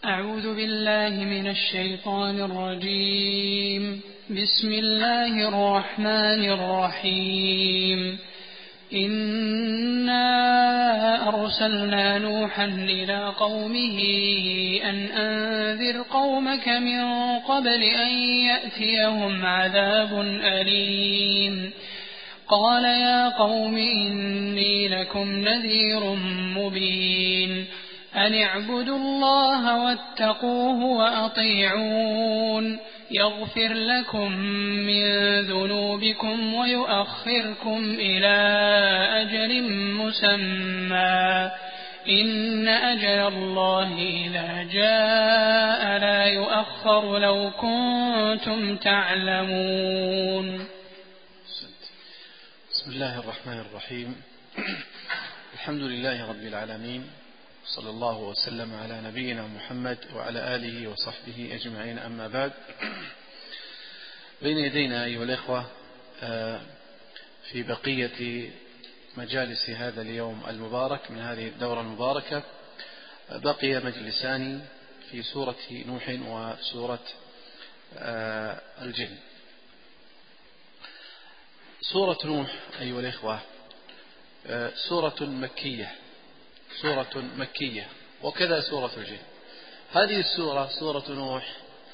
أعوذ بالله من الشيطان الرجيم. بسم الله الرحمن الرحيم. إنا أرسلنا نوحا إلى قومه أن أنذر قومك من قبل أن يأتيهم عذاب أليم. قال يا قوم إني لكم نذير مبين. أن اعبدوا الله واتقوه وأطيعون يغفر لكم من ذنوبكم ويؤخركم إلى أجل مسمى إن أجل الله إذا جاء لا يؤخر لو كنتم تعلمون. بسم الله الرحمن الرحيم. الحمد لله رب العالمين، صلى الله وسلم على نبينا محمد وعلى آله وصحبه أجمعين، أما بعد. بين يدينا أيها الإخوة في بقية مجالس هذا اليوم المبارك من هذه الدورة المباركة بقي مجلسان في سورة نوح وسورة الجن. سورة نوح أيها الإخوة سورة مكية وكذا سورة الجن. هذه السورة سورة نوح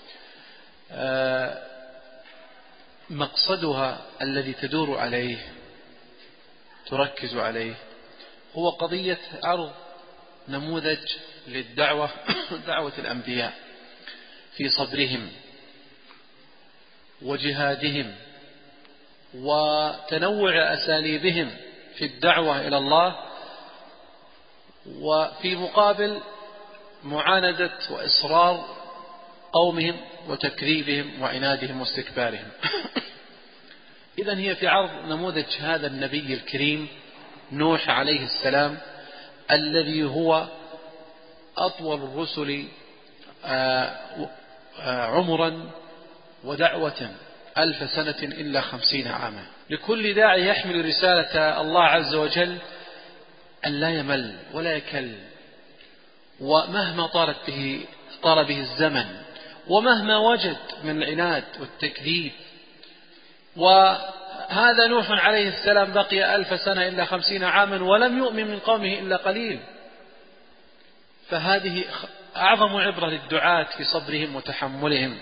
مقصدها الذي تدور عليه تركز عليه هو قضية عرض نموذج للدعوة دعوة الأنبياء في صبرهم وجهادهم وتنوع أساليبهم في الدعوة إلى الله، وفي مقابل معاندة وإصرار قومهم وتكذيبهم وعنادهم واستكبارهم. إذن هي في عرض نموذج هذا النبي الكريم نوح عليه السلام، الذي هو أطول الرسل عمرا ودعوة 1000 سنة إلا 50 عاما. لكل داعي يحمل رسالة الله عز وجل أن لا يمل ولا يكل، ومهما طال به الزمن ومهما وجد من العناد والتكذيب. وهذا نوح عليه السلام بقي 1000 سنة إلا 50 عاما ولم يؤمن من قومه إلا قليل. فهذه أعظم عبرة للدعاة في صبرهم وتحملهم.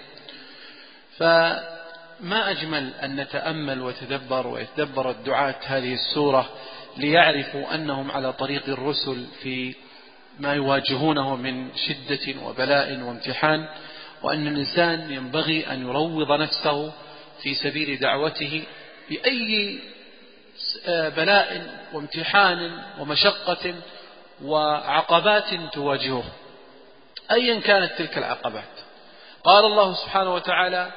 فما أجمل أن نتأمل ويتدبر الدعاة هذه السورة ليعرفوا أنهم على طريق الرسل في ما يواجهونه من شدة وبلاء وامتحان، وأن الإنسان ينبغي أن يروض نفسه في سبيل دعوته بأي بلاء وامتحان ومشقة وعقبات تواجهه أيا كانت تلك العقبات. قال الله سبحانه وتعالى: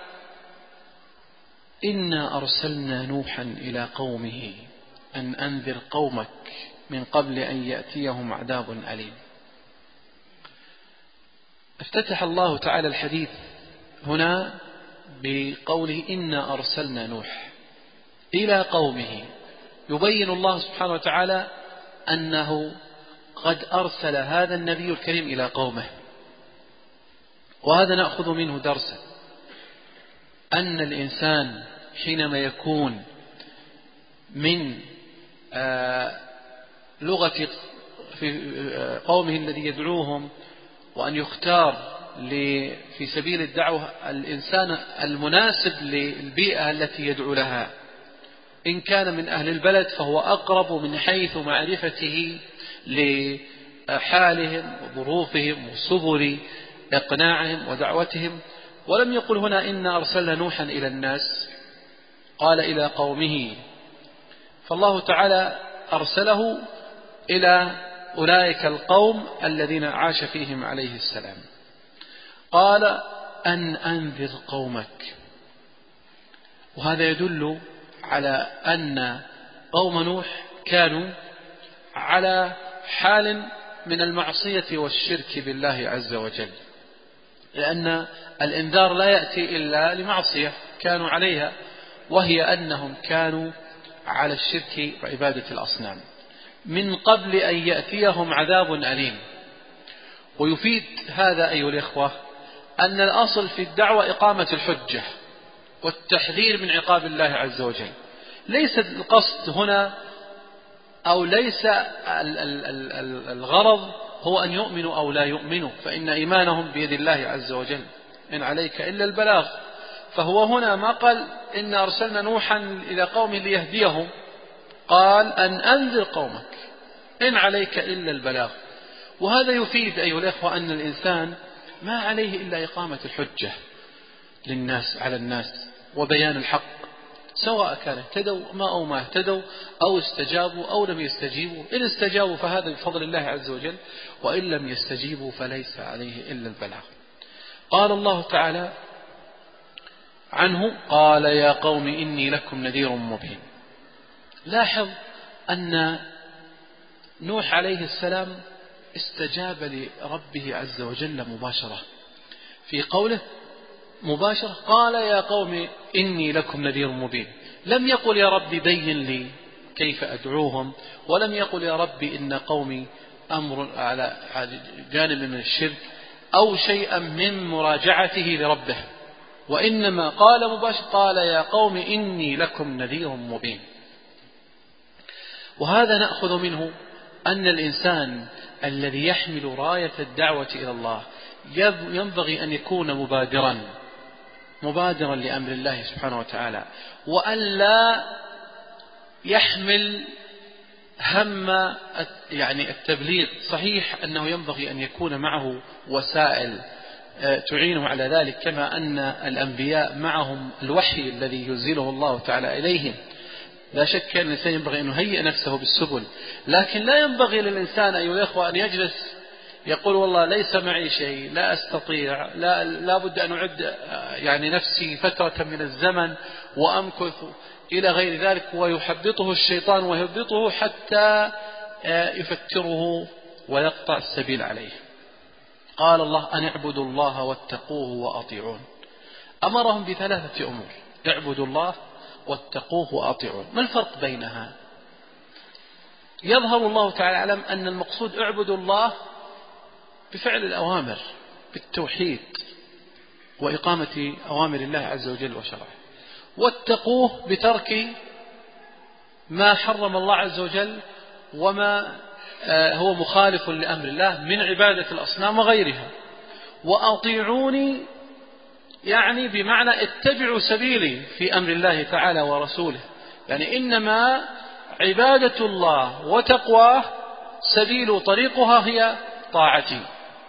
إنا أرسلنا نوحا إلى قومه أن أنذر قومك من قبل أن يأتيهم عذاب أليم. افتتح الله تعالى الحديث هنا بقوله إنا أرسلنا نوح إلى قومه، يبين الله سبحانه وتعالى أنه قد أرسل هذا النبي الكريم إلى قومه. وهذا نأخذ منه درسا، أن الإنسان حينما يكون من لغة في قومه الذي يدعوهم، وأن يختار في سبيل الدعوة الإنسان المناسب للبيئة التي يدعو لها. إن كان من أهل البلد فهو أقرب من حيث معرفته لحالهم وظروفهم وسبل إقناعهم ودعوتهم. ولم يقل هنا إنا أرسلنا نوحا إلى الناس، قال إلى قومه. فالله تعالى أرسله إلى أولئك القوم الذين عاش فيهم عليه السلام. قال أن أنذر قومك، وهذا يدل على أن قوم نوح كانوا على حال من المعصية والشرك بالله عز وجل، لأن الإنذار لا يأتي إلا لمعصية كانوا عليها، وهي أنهم كانوا على الشرك وعبادة الأصنام من قبل أن يأتيهم عذاب أليم. ويفيد هذا أيها الإخوة أن الأصل في الدعوة إقامة الحجة والتحذير من عقاب الله عز وجل. ليس القصد هنا أو ليس الغرض هو أن يؤمنوا أو لا يؤمنوا، فإن إيمانهم بيد الله عز وجل، إن عليك إلا البلاغ. فهو هنا ما قال إن أرسلنا نوحا إلى قوم ليهديهم، قال أن أنذر قومك إن عليك إلا البلاغ. وهذا يفيد أيها الإخوة أن الإنسان ما عليه إلا إقامة الحجة للناس على الناس وبيان الحق، سواء كان اهتدوا أو ما اهتدوا أو استجابوا أو لم يستجيبوا. إن استجابوا فهذا بفضل الله عز وجل، وإن لم يستجيبوا فليس عليه إلا البلاغ. قال الله تعالى عنه قال يا قوم إني لكم نذير مبين. لاحظ أن نوح عليه السلام استجاب لربه عز وجل مباشرة، في قوله مباشرة قال يا قوم إني لكم نذير مبين. لم يقل يا رب بين لي كيف أدعوهم، ولم يقل يا رب إن قومي أمر على جانب من الشرك أو شيئا من مراجعته لربه، وإنما قال مباشرة قال يا قوم إني لكم نذير مبين. وهذا نأخذ منه أن الإنسان الذي يحمل راية الدعوة إلى الله ينبغي أن يكون مبادرا لأمر الله سبحانه وتعالى، وأن لا يحمل هم التبليغ. صحيح أنه ينبغي أن يكون معه وسائل تعينه على ذلك، كما أن الأنبياء معهم الوحي الذي ينزله الله تعالى إليهم. لا شك أن الإنسان ينبغي أن يهيئ نفسه بالسبل، لكن لا ينبغي للإنسان أيها الأخوة أن يجلس يقول والله ليس معي شيء، لا أستطيع، لا بد أن أعد نفسي فترة من الزمن وأمكث إلى غير ذلك، ويحبطه الشيطان ويهبطه حتى يفتره ويقطع السبيل عليه. قال الله أن اعبدوا الله واتقوه وأطيعون. أمرهم بثلاثة أمور: اعبدوا الله واتقوه وأطيعون. ما الفرق بينها؟ يظهر الله تعالى أعلم أن المقصود اعبدوا الله بفعل الأوامر بالتوحيد وإقامة أوامر الله عز وجل وشرعه، واتقوه بترك ما حرم الله عز وجل وما هو مخالف لأمر الله من عبادة الأصنام وغيرها. وأطيعوني بمعنى اتبعوا سبيلي في أمر الله تعالى ورسوله، إنما عبادة الله وتقواه سبيل طريقها هي طاعتي.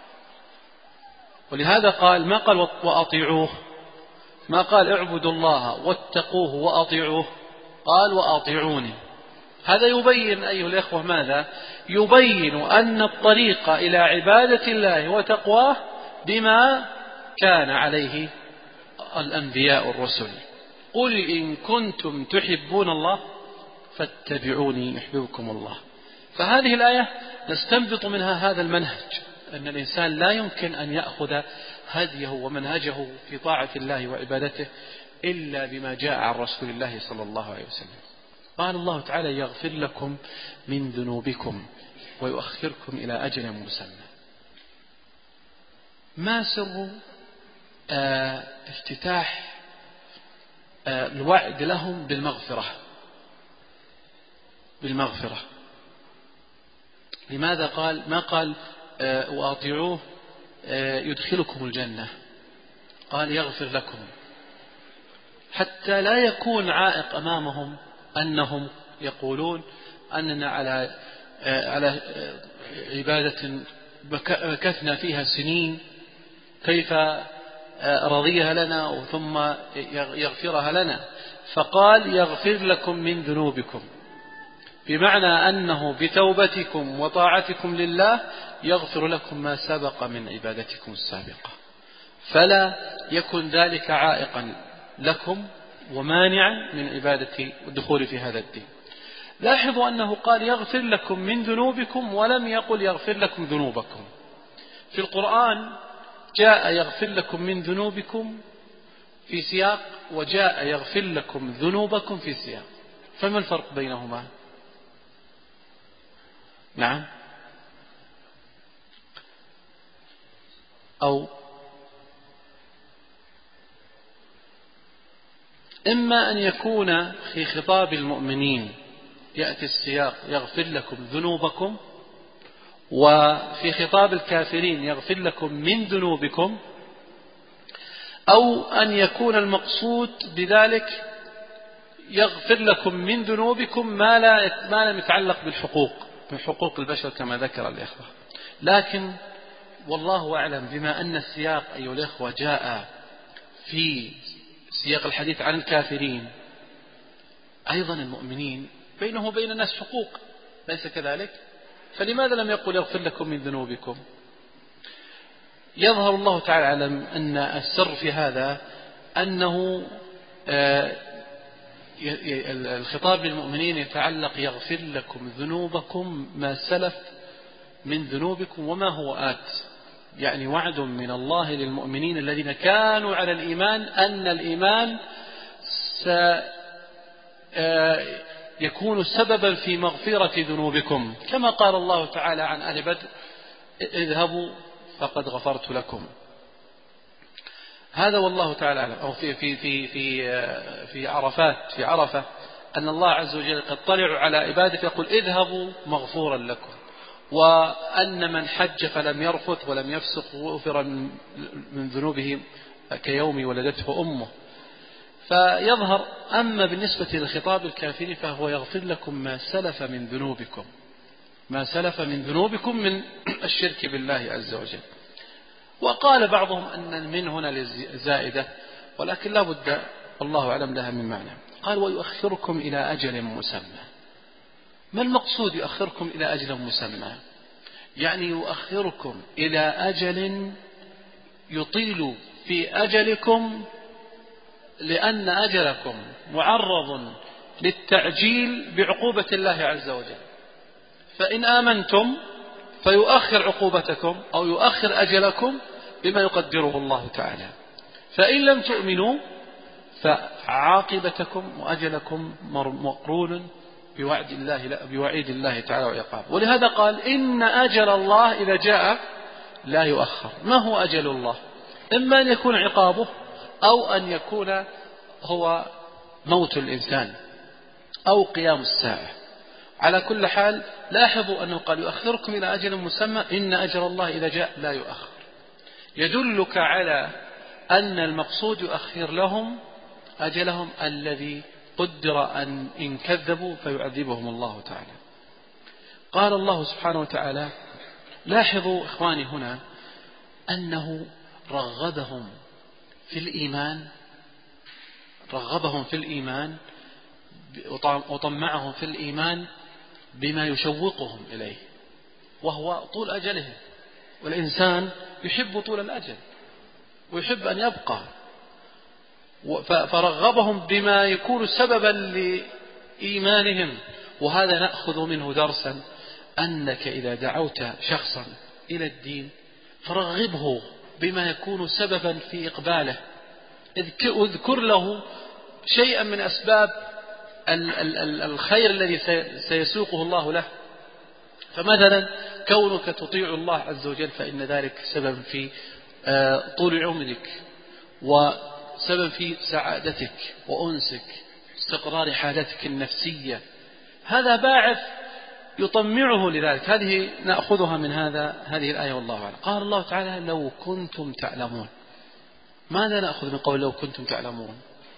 ولهذا قال ما قال وأطيعوه، ما قال اعبدوا الله واتقوه وأطيعوه، قال وأطيعوني. هذا يبين أيها الإخوة ماذا؟ يبين أن الطريق إلى عبادة الله وتقواه بما كان عليه الأنبياء الرسل. قل إن كنتم تحبون الله فاتبعوني يحببكم الله. فهذه الآية نستنبط منها هذا المنهج، أن الإنسان لا يمكن أن يأخذ هديه ومنهجه في طاعة الله وعبادته إلا بما جاء عن رسول الله صلى الله عليه وسلم. قال الله تعالى يغفر لكم من ذنوبكم ويؤخركم إلى أجل مسمى. ما سر افتتاح الوعد لهم بالمغفرة؟ لماذا قال ما قال وأطيعوه يدخلكم الجنة، قال يغفر لكم، حتى لا يكون عائق أمامهم أنهم يقولون أننا على عبادة مكثنا فيها سنين، كيف رضيها لنا ثم يغفرها لنا؟ فقال يغفر لكم من ذنوبكم، بمعنى أنه بتوبتكم وطاعتكم لله يغفر لكم ما سبق من عبادتكم السابقة، فلا يكن ذلك عائقا لكم ومانعا من عبادة والدخول في هذا الدين. لاحظوا أنه قال يغفر لكم من ذنوبكم ولم يقل يغفر لكم ذنوبكم. في القرآن جاء يغفر لكم من ذنوبكم في سياق، وجاء يغفر لكم ذنوبكم في سياق، فما الفرق بينهما؟ نعم، أو إما أن يكون في خطاب المؤمنين يأتي السياق يغفر لكم ذنوبكم، وفي خطاب الكافرين يغفر لكم من ذنوبكم، أو أن يكون المقصود بذلك يغفر لكم من ذنوبكم ما لم يتعلق بالحقوق، من حقوق البشر كما ذكر الإخوة. لكن والله أعلم، بما أن السياق أيها الإخوة جاء في سياق الحديث عن الكافرين، أيضا المؤمنين بينه وبين الناس حقوق، ليس كذلك؟ فلماذا لم يقل يغفر لكم من ذنوبكم؟ يظهر الله تعالى أعلم أن السر في هذا أنه الخطاب للمؤمنين يتعلق يغفر لكم ذنوبكم ما سلف من ذنوبكم وما هو آت، يعني وعد من الله للمؤمنين الذين كانوا على الإيمان أن الإيمان يكون سببا في مغفرة ذنوبكم، كما قال الله تعالى عن أهل بدر: اذهبوا فقد غفرت لكم. هذا والله تعالى أعلم. أو في عرفة أن الله عز وجل قد طلعوا على عباده يقول: اذهبوا مغفورا لكم، وأن من حج فلم يرفث ولم يفسق غفر من ذنوبه كيوم ولدته أمه. فيظهر أما بالنسبة للخطاب الكافرين فهو يغفر لكم ما سلف من ذنوبكم، ما سلف من ذنوبكم من الشرك بالله عز وجل. وقال بعضهم أن من هنا زائدة، ولكن لا بد والله أعلم لها من معنى. قال: ويؤخركم إلى أجل مسمى. ما المقصود يؤخركم إلى أجل مسمى؟ يعني يؤخركم إلى أجل يطيل في أجلكم، لأن أجلكم معرض للتعجيل بعقوبة الله عز وجل. فإن آمنتم فيؤخر عقوبتكم أو يؤخر أجلكم بما يقدره الله تعالى، فإن لم تؤمنوا فعاقبتكم وأجلكم مقرون بوعيد الله تعالى وعقابه. ولهذا قال: إن أجل الله إذا جاء لا يؤخر. ما هو أجل الله؟ إما أن يكون عقابه أو أن يكون هو موت الإنسان أو قيام الساعة. على كل حال لاحظوا أنه قال: يؤخركم إلى أجل مسمى، إن أجل الله إذا جاء لا يؤخر. يدلك على أن المقصود يؤخر لهم أجلهم الذي قدر أن إن كذبوا فيعذبهم الله تعالى. قال الله سبحانه وتعالى: لاحظوا إخواني هنا أنه رغبهم في الإيمان وطمعهم في الإيمان بما يشوقهم إليه، وهو طول أجلهم. والإنسان يحب طول الأجل ويحب أن يبقى، فرغبهم بما يكون سببا لإيمانهم. وهذا نأخذ منه درسا، أنك إذا دعوت شخصا إلى الدين فرغبه بما يكون سببا في إقباله. اذكر له شيئا من أسباب الخير الذي سيسوقه الله له. فمثلا كونك تطيع الله عز وجل فإن ذلك سبب في طول عمرك، وسبب في سعادتك وأنسك، استقرار حالتك النفسية. هذا باعث يطمعه لذلك. هذه نأخذها من هذه الآية والله أعلم. قال الله تعالى: لو كنتم تعلمون. ماذا نأخذ من قول لو كنتم تعلمون؟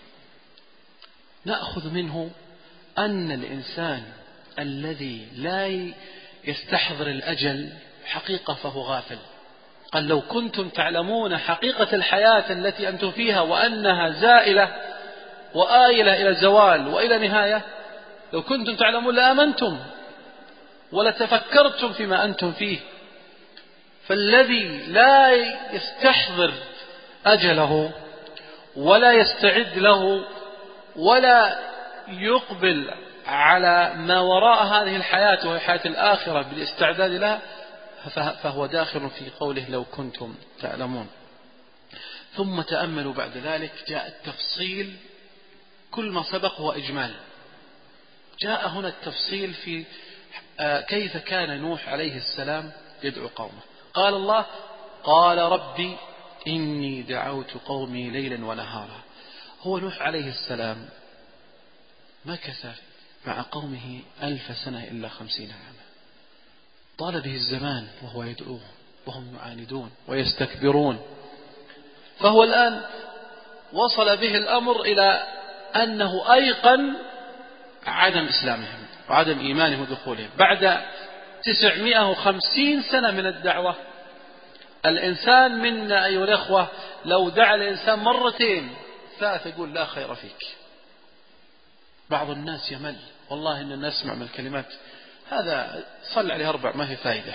نأخذ منه أن الإنسان الذي لا يستحضر الأجل حقيقة فهو غافل. قال: لو كنتم تعلمون حقيقة الحياة التي أنتم فيها وأنها زائلة وآيلة إلى زوال وإلى نهاية، لو كنتم تعلمون لآمنتم ولتفكرتم فيما أنتم فيه. فالذي لا يستحضر أجله ولا يستعد له ولا يقبل على ما وراء هذه الحياة وهي حياة الآخرة بالاستعداد لها، فهو داخل في قوله لو كنتم تعلمون. ثم تأملوا بعد ذلك جاء التفصيل، كل ما سبق هو إجمال. جاء هنا التفصيل في كيف كان نوح عليه السلام يدعو قومه. قال الله: قال ربي إني دعوت قومي ليلا ونهارا. هو نوح عليه السلام مكث مع قومه 1000 سنة إلا 50 عاما، طال به الزمان وهو يدعوهم وهم يعاندون ويستكبرون، فهو الآن وصل به الأمر إلى أنه أيقن عدم إسلامهم وعدم إيمانهم ودخولهم بعد 950 سنة من الدعوة. الإنسان منا أيها الأخوة لو دعا الإنسان مرتين ثلاثة يقول لا خير فيك. بعض الناس يمل، والله إن الناس نسمع من الكلمات هذا صل عليه 4 ما في فائدة،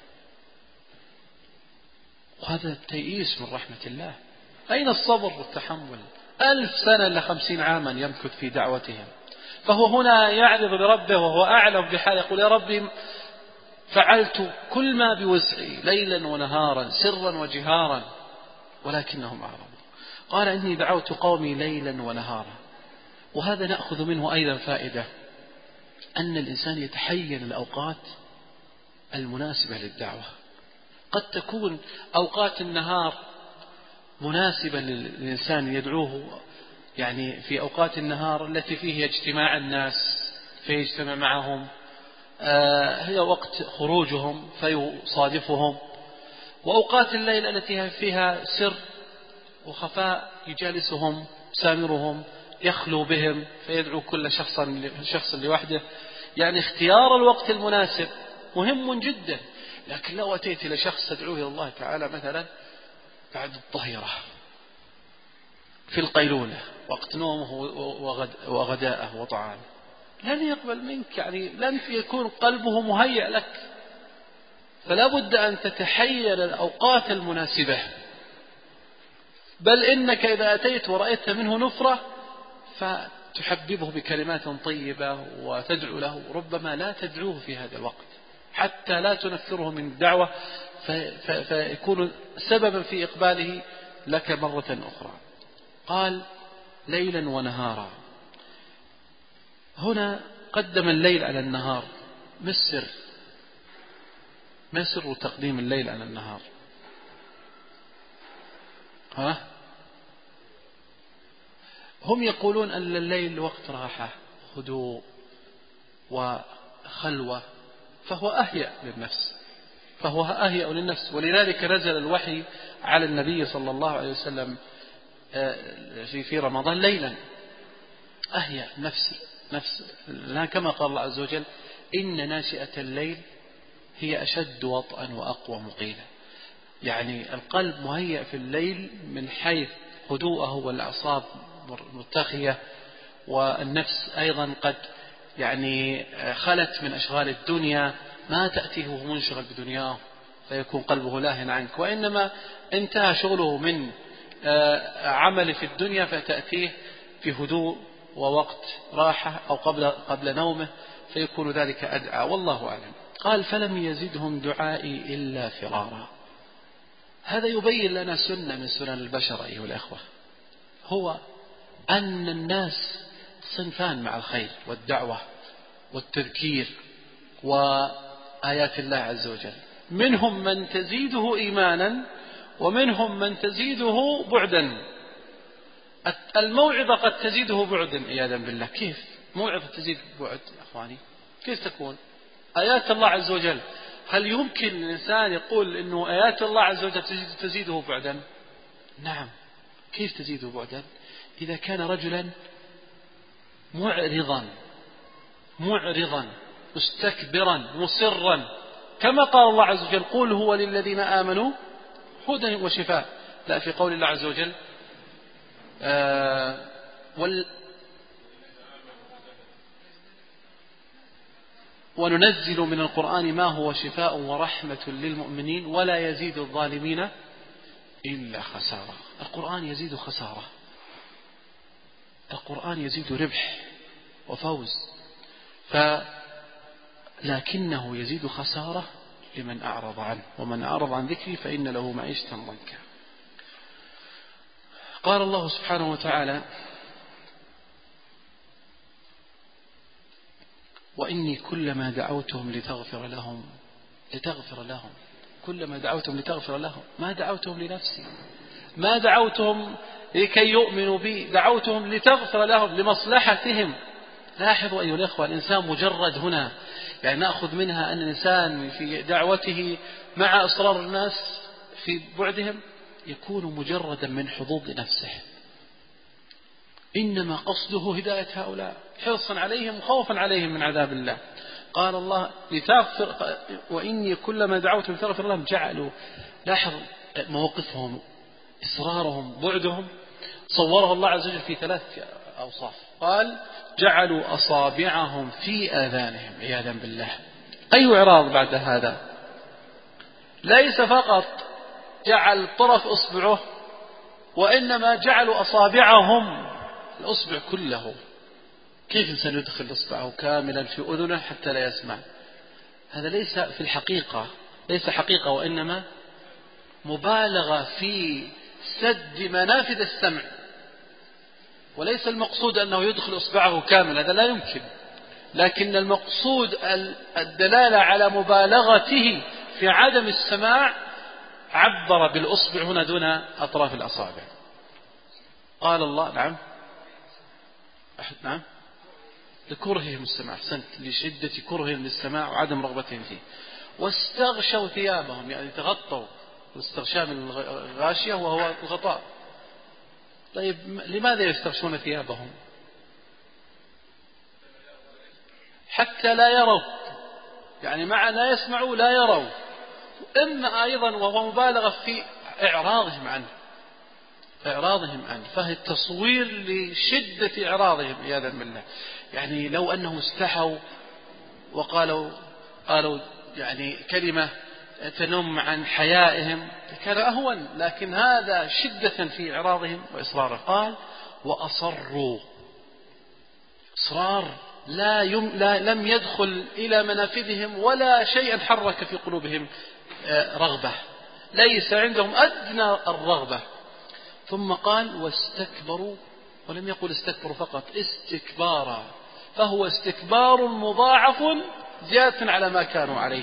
وهذا التيئيس من رحمة الله. أين الصبر والتحمل؟ 1000 سنة إلا 50 عاما يمكث في دعوتهم. فهو هنا يعرض لربه وهو أعلم بحال، يقول يا ربي فعلت كل ما بوسعي ليلا ونهارا سرا وجهارا ولكنهم أعرضوا. قال إني دعوت قومي ليلا ونهارا. وهذا نأخذ منه أيضا فائدة، أن الإنسان يتحين الأوقات المناسبة للدعوة. قد تكون أوقات النهار مناسبة للإنسان يدعوه، يعني في أوقات النهار التي فيه اجتماع الناس فيجتمع معهم، هي وقت خروجهم فيصادفهم، وأوقات الليل التي فيها سر وخفاء يجالسهم سامرهم يخلو بهم فيدعو كل شخص لوحده. يعني اختيار الوقت المناسب مهم جدا. لكن لو أتيت إلى شخص تدعوه إلى الله تعالى مثلا بعد الظهيرة في القيلولة وقت نومه وغداءه وطعامه، لن يقبل منك، يعني لن يكون قلبه مهيأ لك. فلا بد أن تتحير الأوقات المناسبة، بل إنك إذا أتيت ورأيت منه نفرة فتحببه بكلمات طيبة وتدعو له، ربما لا تدعوه في هذا الوقت حتى لا تنفره من الدعوة فيكون سببا في إقباله لك مرة أخرى. قال ليلا ونهارا. هنا قدم الليل على النهار. ما سر تقديم الليل على النهار؟ هم يقولون أن الليل وقت راحة هدوء وخلوة، فهو أهيأ للنفس، ولذلك نزل الوحي على النبي صلى الله عليه وسلم في رمضان ليلا أهيأ نفس كما قال الله عز وجل إن ناشئة الليل هي أشد وطئا وأقوى مقيلا. يعني القلب مهيأ في الليل من حيث هدوءه والأعصاب مرتخية، والنفس أيضا قد يعني خلت من أشغال الدنيا، ما تأتيه وهو منشغل بدنياه فيكون قلبه لاهٍ عنك، وإنما انتهى شغله من عمل في الدنيا فتأتيه في هدوء ووقت راحة أو قبل نومه فيكون ذلك أدعى، والله أعلم. قال فلم يزدهم دعائي إلا فرارا. هذا يبين لنا سنة من سنن البشر أيها الأخوة، هو أن الناس صنفان مع الخير والدعوة والتذكير وآيات الله عز وجل. منهم من تزيده إيمانا ومنهم من تزيده بعدا. الموعظة قد تزيده بعدا عياذا بالله. كيف موعظة تزيد بعد يا أخواني؟ كيف تكون آيات الله عز وجل؟ هل يمكن الإنسان يقول إنه آيات الله عز وجل تزيده بعدا؟ نعم. كيف تزيده بعدا؟ إذا كان رجلا معرضا مستكبرا مصرا، كما قال الله عز وجل قل هو للذين آمنوا هدى وشفاء. لا، في قول الله عز وجل وننزل من القرآن ما هو شفاء ورحمة للمؤمنين ولا يزيد الظالمين إلا خسارة. القرآن يزيد خسارة، القرآن يزيد ربح وفوز، لكنه يزيد خسارة لمن أعرض عنه، ومن أعرض عن ذكري فإن له معيشة ضنكا. قال الله سبحانه وتعالى وإني كلما دعوتهم لتغفر لهم كلما دعوتهم لتغفر لهم، ما دعوتهم لنفسي، ما دعوتهم لكي يؤمنوا بي، دعوتهم لتغفر لهم لمصلحتهم. لاحظوا أيها الأخوة، الإنسان مجرد هنا يعني نأخذ منها أن الإنسان في دعوته مع إصرار الناس في بعدهم يكون مجردا من حظوظ نفسه، إنما قصده هداية هؤلاء حرصا عليهم وخوفا عليهم من عذاب الله. قال الله لتغفر، وإني كلما دعوتهم لتغفر لهم جعلوا، لاحظ موقفهم، إصرارهم، بعدهم، صوره الله عز وجل في 3 أوصاف. قال جعلوا أصابعهم في آذانهم عياذا بالله. أي إعراض بعد هذا؟ ليس فقط جعل طرف إصبعه، وإنما جعلوا أصابعهم، الأصبع كله. كيف إنسان يدخل إصبعه كاملا في أذنه حتى لا يسمع؟ هذا ليس في الحقيقة، ليس حقيقة، وإنما مبالغة في سد منافذ السمع، وليس المقصود أنه يدخل إصبعه كاملا، هذا لا يمكن، لكن المقصود الدلالة على مبالغته في عدم السماع، عبر بالأصبع هنا دون أطراف الأصابع. قال الله نعم نعم لكرههم السماع، أحسنت، لشدة كرههم للسماع وعدم رغبتهم فيه. واستغشوا ثيابهم، يعني تغطوا، واستغشاء من الغاشية وهو الغطاء. طيب لماذا يستغشون ثيابهم؟ حتى لا يروا، يعني مع لا يسمعوا لا يروا، إما أيضا وهو مبالغة في إعراضهم عنه، فهي التصوير لشدة إعراضهم عياذا بالله. يعني لو أنهم استحوا وقالوا يعني كلمة تنم عن حيائهم كان أهون، لكن هذا شدة في إعراضهم وإصراره. قال وأصروا، إصرار لم يدخل إلى منافذهم ولا شيئا حرك في قلوبهم رغبة، ليس عندهم أدنى الرغبة. ثم قال واستكبروا، ولم يقل استكبروا فقط، استكبارا، فهو استكبار مضاعف زيادة على ما كانوا عليه.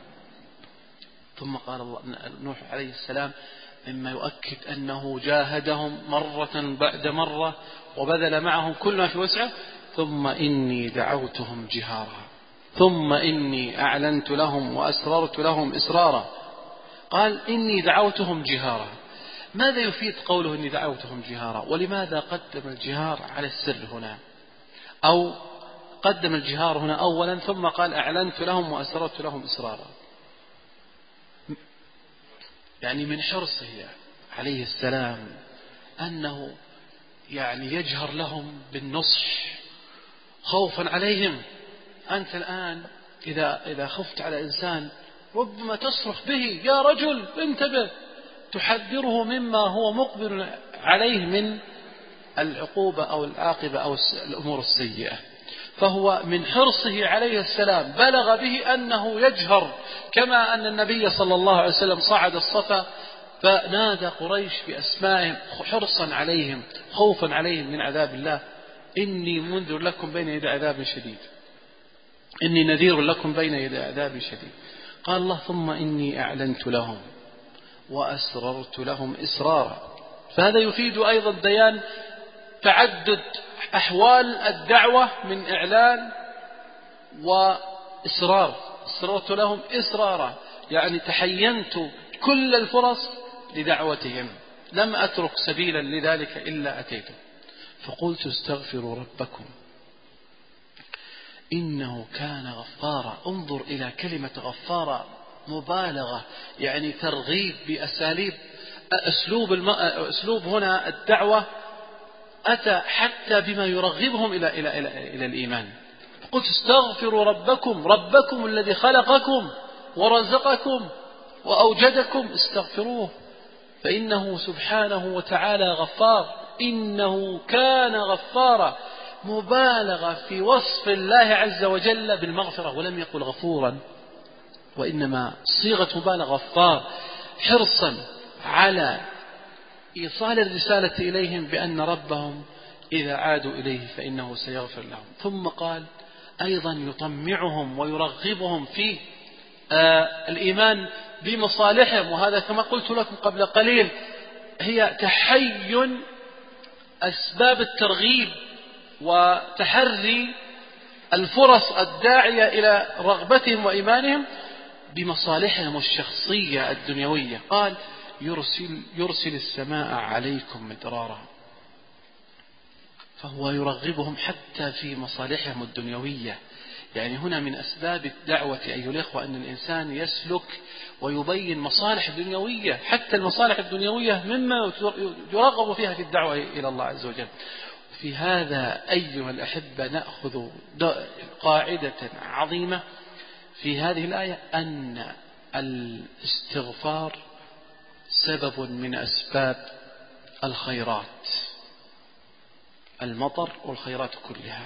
ثم قال الله نوح عليه السلام مما يؤكد أنه جاهدهم مرة بعد مرة وبذل معهم كل ما في وسعه: ثم إني دعوتهم جهارا، ثم إني أعلنت لهم وأسررت لهم إسرارا. قال إني دعوتهم جهارا. ماذا يفيد قوله إني دعوتهم جهارا؟ ولماذا قدم الجهار على السر هنا، أو قدم الجهار هنا أولا ثم قال أعلنت لهم وأسررت لهم إسرارا؟ يعني من حرصه عليه السلام أنه يعني يجهر لهم بالنصح خوفا عليهم. أنت الآن إذا خفت على إنسان ربما تصرخ به: يا رجل انتبه، تحذره مما هو مقبل عليه من العقوبة أو العاقبة أو الأمور السيئة. فهو من حرصه عليه السلام بلغ به أنه يجهر، كما أن النبي صلى الله عليه وسلم صعد الصفا فنادى قريش بأسمائهم حرصا عليهم خوفا عليهم من عذاب الله: إني منذر لكم بين يدي عذاب شديد، إني نذير لكم بين يدي عذاب شديد. قال الله ثم إني أعلنت لهم وأسررت لهم إسرارا. فهذا يفيد أيضا بيان تعدد أحوال الدعوة من إعلان وإسرار. أسررت لهم إسرارا، يعني تحينت كل الفرص لدعوتهم، لم أترك سبيلا لذلك إلا أتيته. فقلت استغفروا ربكم إنه كان غفارا. انظر إلى كلمة غفارا، مبالغة، يعني ترغيب بأساليب أسلوب هنا الدعوة أتى حتى بما يرغبهم إلى الإيمان. قلت استغفروا ربكم الذي خلقكم ورزقكم وأوجدكم، استغفروه فإنه سبحانه وتعالى غفار، إنه كان غفارا. مبالغة في وصف الله عز وجل بالمغفرة، ولم يقل غفورا، وإنما صيغة مبالغة غفار، حرصا على إيصال الرسالة إليهم بأن ربهم إذا عادوا إليه فإنه سيغفر لهم. ثم قال أيضا يطمعهم ويرغبهم في الإيمان بمصالحهم، وهذا كما قلت لكم قبل قليل هي تحين أسباب الترغيب وتحري الفرص الداعية إلى رغبتهم وإيمانهم بمصالحهم الشخصية الدنيوية. قال يرسل السماء عليكم مدرارا، فهو يرغبهم حتى في مصالحهم الدنيوية. يعني هنا من أسباب الدعوة أيها الإخوة أن الإنسان يسلك ويبين مصالح دنيوية، حتى المصالح الدنيوية مما يرغب فيها في الدعوة إلى الله عز وجل. في هذا أيها الأحبة نأخذ قاعدة عظيمة في هذه الآية، أن الاستغفار سبب من أسباب الخيرات، المطر والخيرات كلها.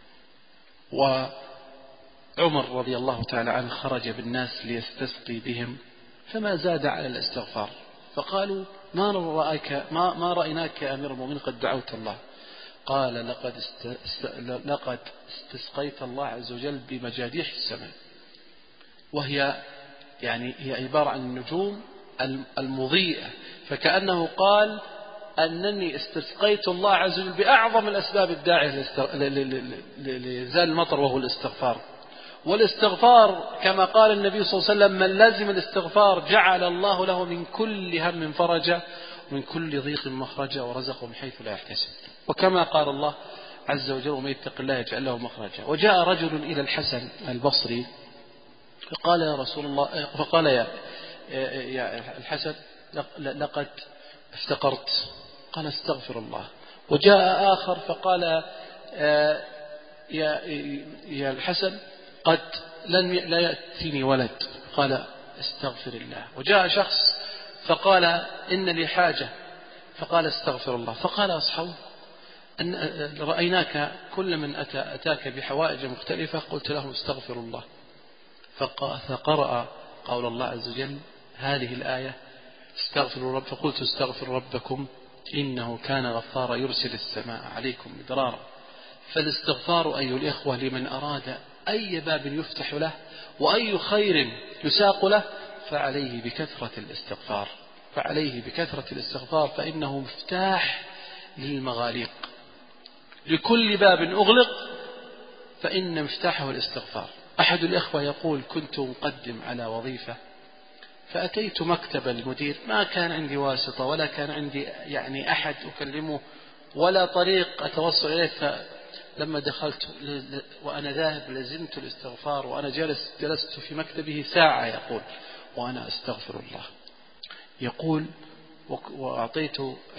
وعمر رضي الله تعالى عنه خرج بالناس ليستسقي بهم فما زاد على الاستغفار، فقالوا ما رأيناك يا أمير المؤمنين قد دعوت الله. قال لقد استسقيت الله عز وجل بمجاديح السماء، وهي يعني هي عبارة عن النجوم المضيئة، فكأنه قال أنني استسقيت الله عز وجل بأعظم الأسباب الداعية لإنزال المطر، وهو الاستغفار. والاستغفار كما قال النبي صلى الله عليه وسلم: من لازم الاستغفار جعل الله له من كل هم فرجا ومن كل ضيق مخرجا ورزقه من حيث لا يحتسب. وكما قال الله عز وجل: ومن يتق الله يجعل له مخرجا. وجاء رجل إلى الحسن البصري فقال: يا رسول الله، فقال: يا الحسن لقد افتقرت. قال: استغفر الله. وجاء آخر فقال: يا الحسن قد لا يأتيني ولد. قال: استغفر الله. وجاء شخص فقال: إن لي حاجة. فقال: استغفر الله. فقال أصحابه: أن رأيناك كل من أتاك بحوائج مختلفة قلت لهم استغفر الله. فقرأ قول الله عز وجل هذه الآية: استغفروا رب. فقلت: استغفروا ربكم إنه كان غفارا يرسل السماء عليكم مدرارا. فالاستغفار أيها الإخوة لمن أراد أي باب يفتح له وأي خير يساق له فعليه بكثرة الاستغفار، فإنه مفتاح للمغاليق. لكل باب أغلق فإن مفتاحه الاستغفار. أحد الإخوة يقول: كنت مقدم على وظيفة فأتيت مكتب المدير، ما كان عندي واسطة ولا كان عندي يعني أحد أكلمه ولا طريق أتوصل إليه. فلما دخلت وأنا ذاهب لزمت الاستغفار، وأنا جلست في مكتبه ساعة يقول وأنا أستغفر الله. يقول: وأعطيت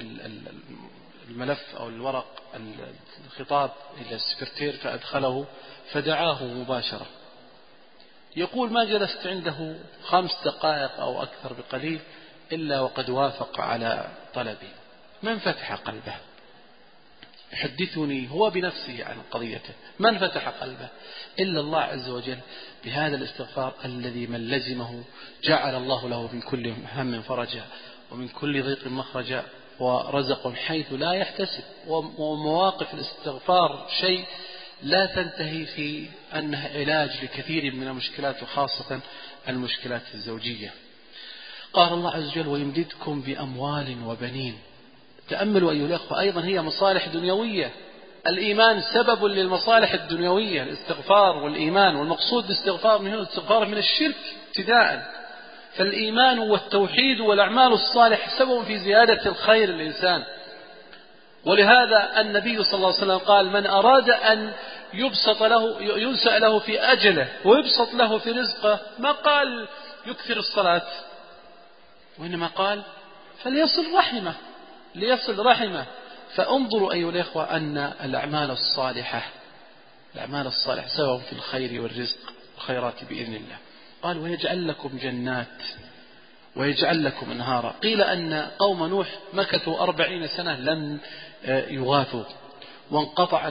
الملف أو الورق الخطاب إلى السكرتير فأدخله فدعاه مباشرة. يقول: ما جلست عنده 5 دقائق أو أكثر بقليل إلا وقد وافق على طلبي. من فتح قلبه؟ يحدثني هو بنفسه عن قضيته. من فتح قلبه إلا الله عز وجل بهذا الاستغفار الذي من لزمه جعل الله له من كل هم فرجا ومن كل ضيق مخرجا ورزق حيث لا يحتسب. ومواقف الاستغفار شيء لا تنتهي في أنها علاج لكثير من المشكلات، وخاصة المشكلات الزوجية. قال الله عز وجل: ويمددكم بأموال وبنين. تأملوا أيها الأخوة، أيضا هي مصالح دنيوية. الإيمان سبب للمصالح الدنيوية، الاستغفار والإيمان. والمقصود بالاستغفار من هنا الاستغفار من الشرك ابتداء. فالإيمان والتوحيد والأعمال الصالحة سبب في زيادة الخير للإنسان. ولهذا النبي صلى الله عليه وسلم قال: من أراد أن ينسأ له في أجله ويبسط له في رزقه، ما قال يكثر الصلاة، وإنما قال فليصل رحمه. فانظروا أيها الإخوة أن الأعمال الصالحة سبب في الخير والرزق والخيرات بإذن الله. قال: ويجعل لكم جنات ويجعل لكم أنهارا. قيل أن قوم نوح مكثوا 40 سنة لم يغاثوا وانقطع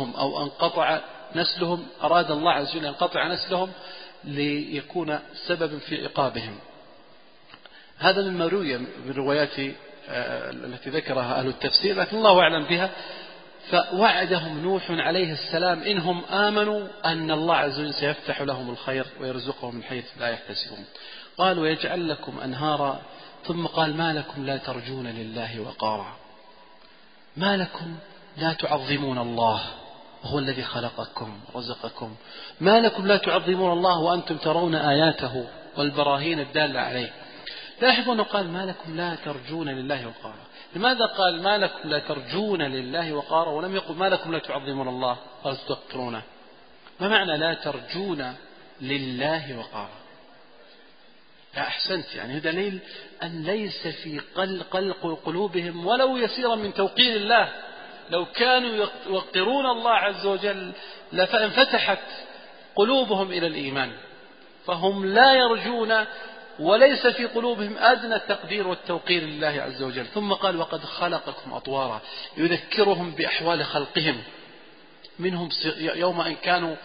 نسلهم أراد الله عز وجل ينقطع نسلهم ليكون سببا في عقابهم. هذا مما روي من روايات التي ذكرها أهل التفسير، لكن الله أعلم بها. فوعدهم نوح عليه السلام إنهم آمنوا أن الله عز وجل سيفتح لهم الخير ويرزقهم من حيث لا يحتسبون. قال ويجعل لكم أنهارا، ثم قال ما لكم لا ترجون لله وقارا، ما لكم لا تعظمون الله وهو الذي خلقكم رزقكم، ما لكم لا تعظمون الله وأنتم ترون آياته والبراهين الدالة عليه. لاحظوا أنه قال ما لكم لا ترجون لله وقارا. لماذا قال ما لكم لا ترجون لله وقارا ولم يقل ما لكم لا تعظمون الله وتذكرونه؟ ما معنى لا ترجون لله وقارا؟ لا أحسنت، يعني دليل أن ليس في قلق قلوبهم ولو يسيرا من توقير الله. لو كانوا يوقرون الله عز وجل لانفتحت قلوبهم إلى الإيمان، فهم لا يرجون وليس في قلوبهم أدنى التقدير والتوقير لله عز وجل. ثم قال وقد خلقكم أطوارا، يذكرهم بأحوال خلقهم، منهم يوم أن كانوا